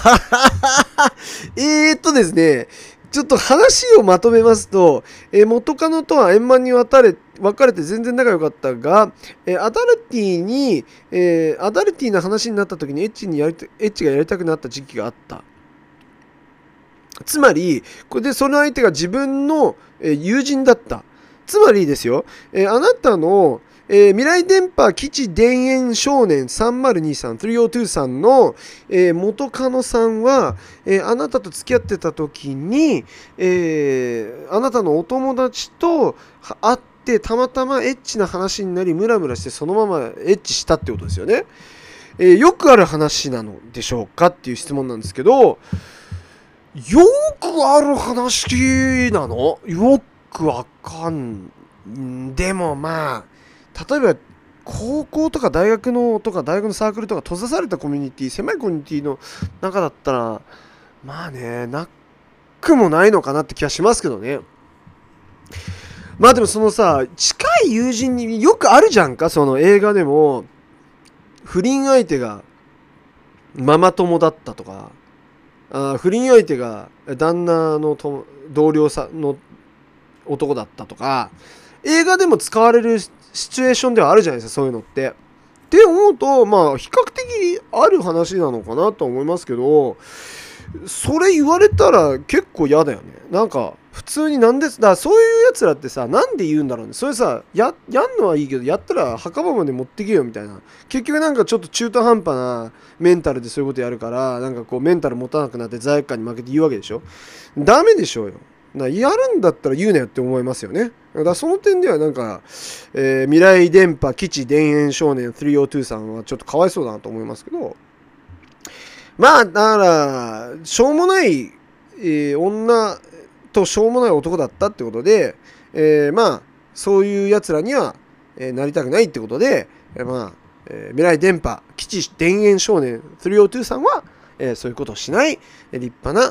ですね、ちょっと話をまとめますと、元カノとは円満に別れて全然仲良かったが、アダルティーな話になった時にエッチがやりたくなった時期があった。つまり、これでその相手が自分の友人だった。つまりですよ、あなたの未来電波基地田園少年302さん、302さんの、元カノさんは、あなたと付き合ってた時に、あなたのお友達と会ってたまたまエッチな話になりムラムラしてそのままエッチしたってことですよね。よくある話なのでしょうかっていう質問なんですけど、よくある話なの？よくわかん。でも例えば高校とか大学のサークルとか閉ざされたコミュニティ、狭いコミュニティの中だったらなくもないのかなって気がしますけどね。でも近い友人によくあるじゃんか。その映画でも不倫相手がママ友だったとか、不倫相手が旦那の同僚の男だったとか、映画でも使われるシチュエーションではあるじゃないですか、そういうのって。って思うと比較的ある話なのかなと思いますけど、それ言われたら結構嫌だよね。なんか普通にそういうやつらってなんで言うんだろうね。それやんのはいいけど、やったら墓場まで持ってけよみたいな。結局ちょっと中途半端なメンタルでそういうことやるから、メンタル持たなくなって罪悪感に負けて言うわけでしょ。ダメでしょうよ。やるんだったら言うなよって思いますよね。だからその点では未来電波基地田園少年302さんはちょっとかわいそうだなと思いますけど、だからしょうもない、女としょうもない男だったってことで、 まあそういうやつらには、なりたくないってことで、未来電波基地田園少年302さんは、そういうことをしない立派な、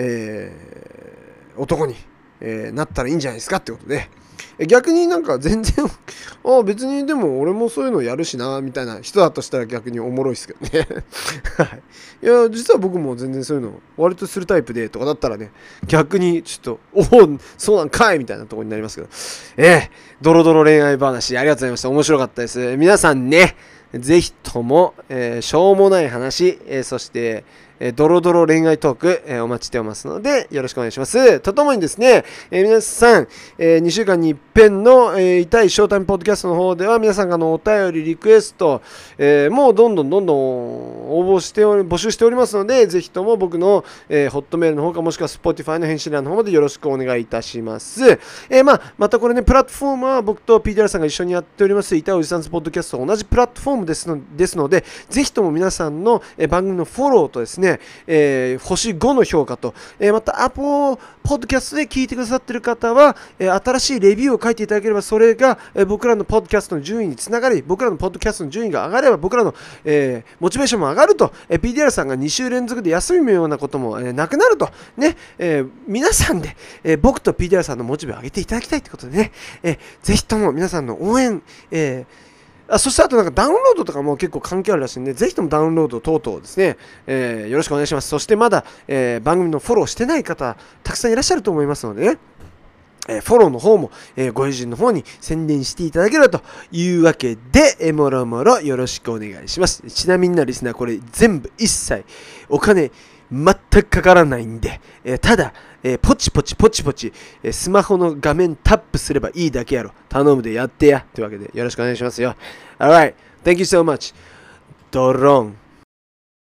男に、なったらいいんじゃないですかってことで、逆になんか全然別にでも俺もそういうのやるしなみたいな人だとしたら逆におもろいですけどねはい。いや実は僕も全然そういうの割とするタイプでとかだったらね、逆にちょっとそうなんかいみたいなところになりますけど、ドロドロ恋愛話ありがとうございました。面白かったです。皆さんね、ぜひとも、しょうもない話、そしてドロドロ恋愛トーク、お待ちしておりますのでよろしくお願いします。とともにですね、皆さん、2週間に一遍の、痛いショータイムポッドキャストの方では皆さんからのお便りリクエスト、もうどんどん募集しておりますので、ぜひとも僕の、ホットメールの方かもしくは Spotify の返信欄の方までよろしくお願いいたします。またこれね、プラットフォームは僕と PDR さんが一緒にやっております痛いおじさんズポッドキャストと同じプラットフォームですので、ぜひとも皆さんの、番組のフォローとですね、星5の評価と、また Apple Podcast で聞いてくださっている方は、新しいレビューを書いていただければ、それが、僕らのポッドキャストの順位につながり、僕らのポッドキャストの順位が上がれば僕らの、モチベーションも上がると、PDR さんが2週連続で休みのようなことも、なくなるとね、皆さんで、僕と PDR さんのモチベを上げていただきたいということでね、ぜひとも皆さんの応援、そしてあとなんかダウンロードとかも結構関係あるらしいんで、ぜひともダウンロード等々ですね、よろしくお願いします。そしてまだ、番組のフォローしてない方たくさんいらっしゃると思いますのでね、フォローの方も、ご友人の方に宣伝していただければというわけで、もろもろよろしくお願いします。ちなみになリスナー、これ全部一切お金全くかからないんで、ただ、ポチポチ、スマホの画面タップすればいいだけやろ。頼むでやってや。というわけでよろしくお願いしますよ。Alright, thank you so much. ドロン。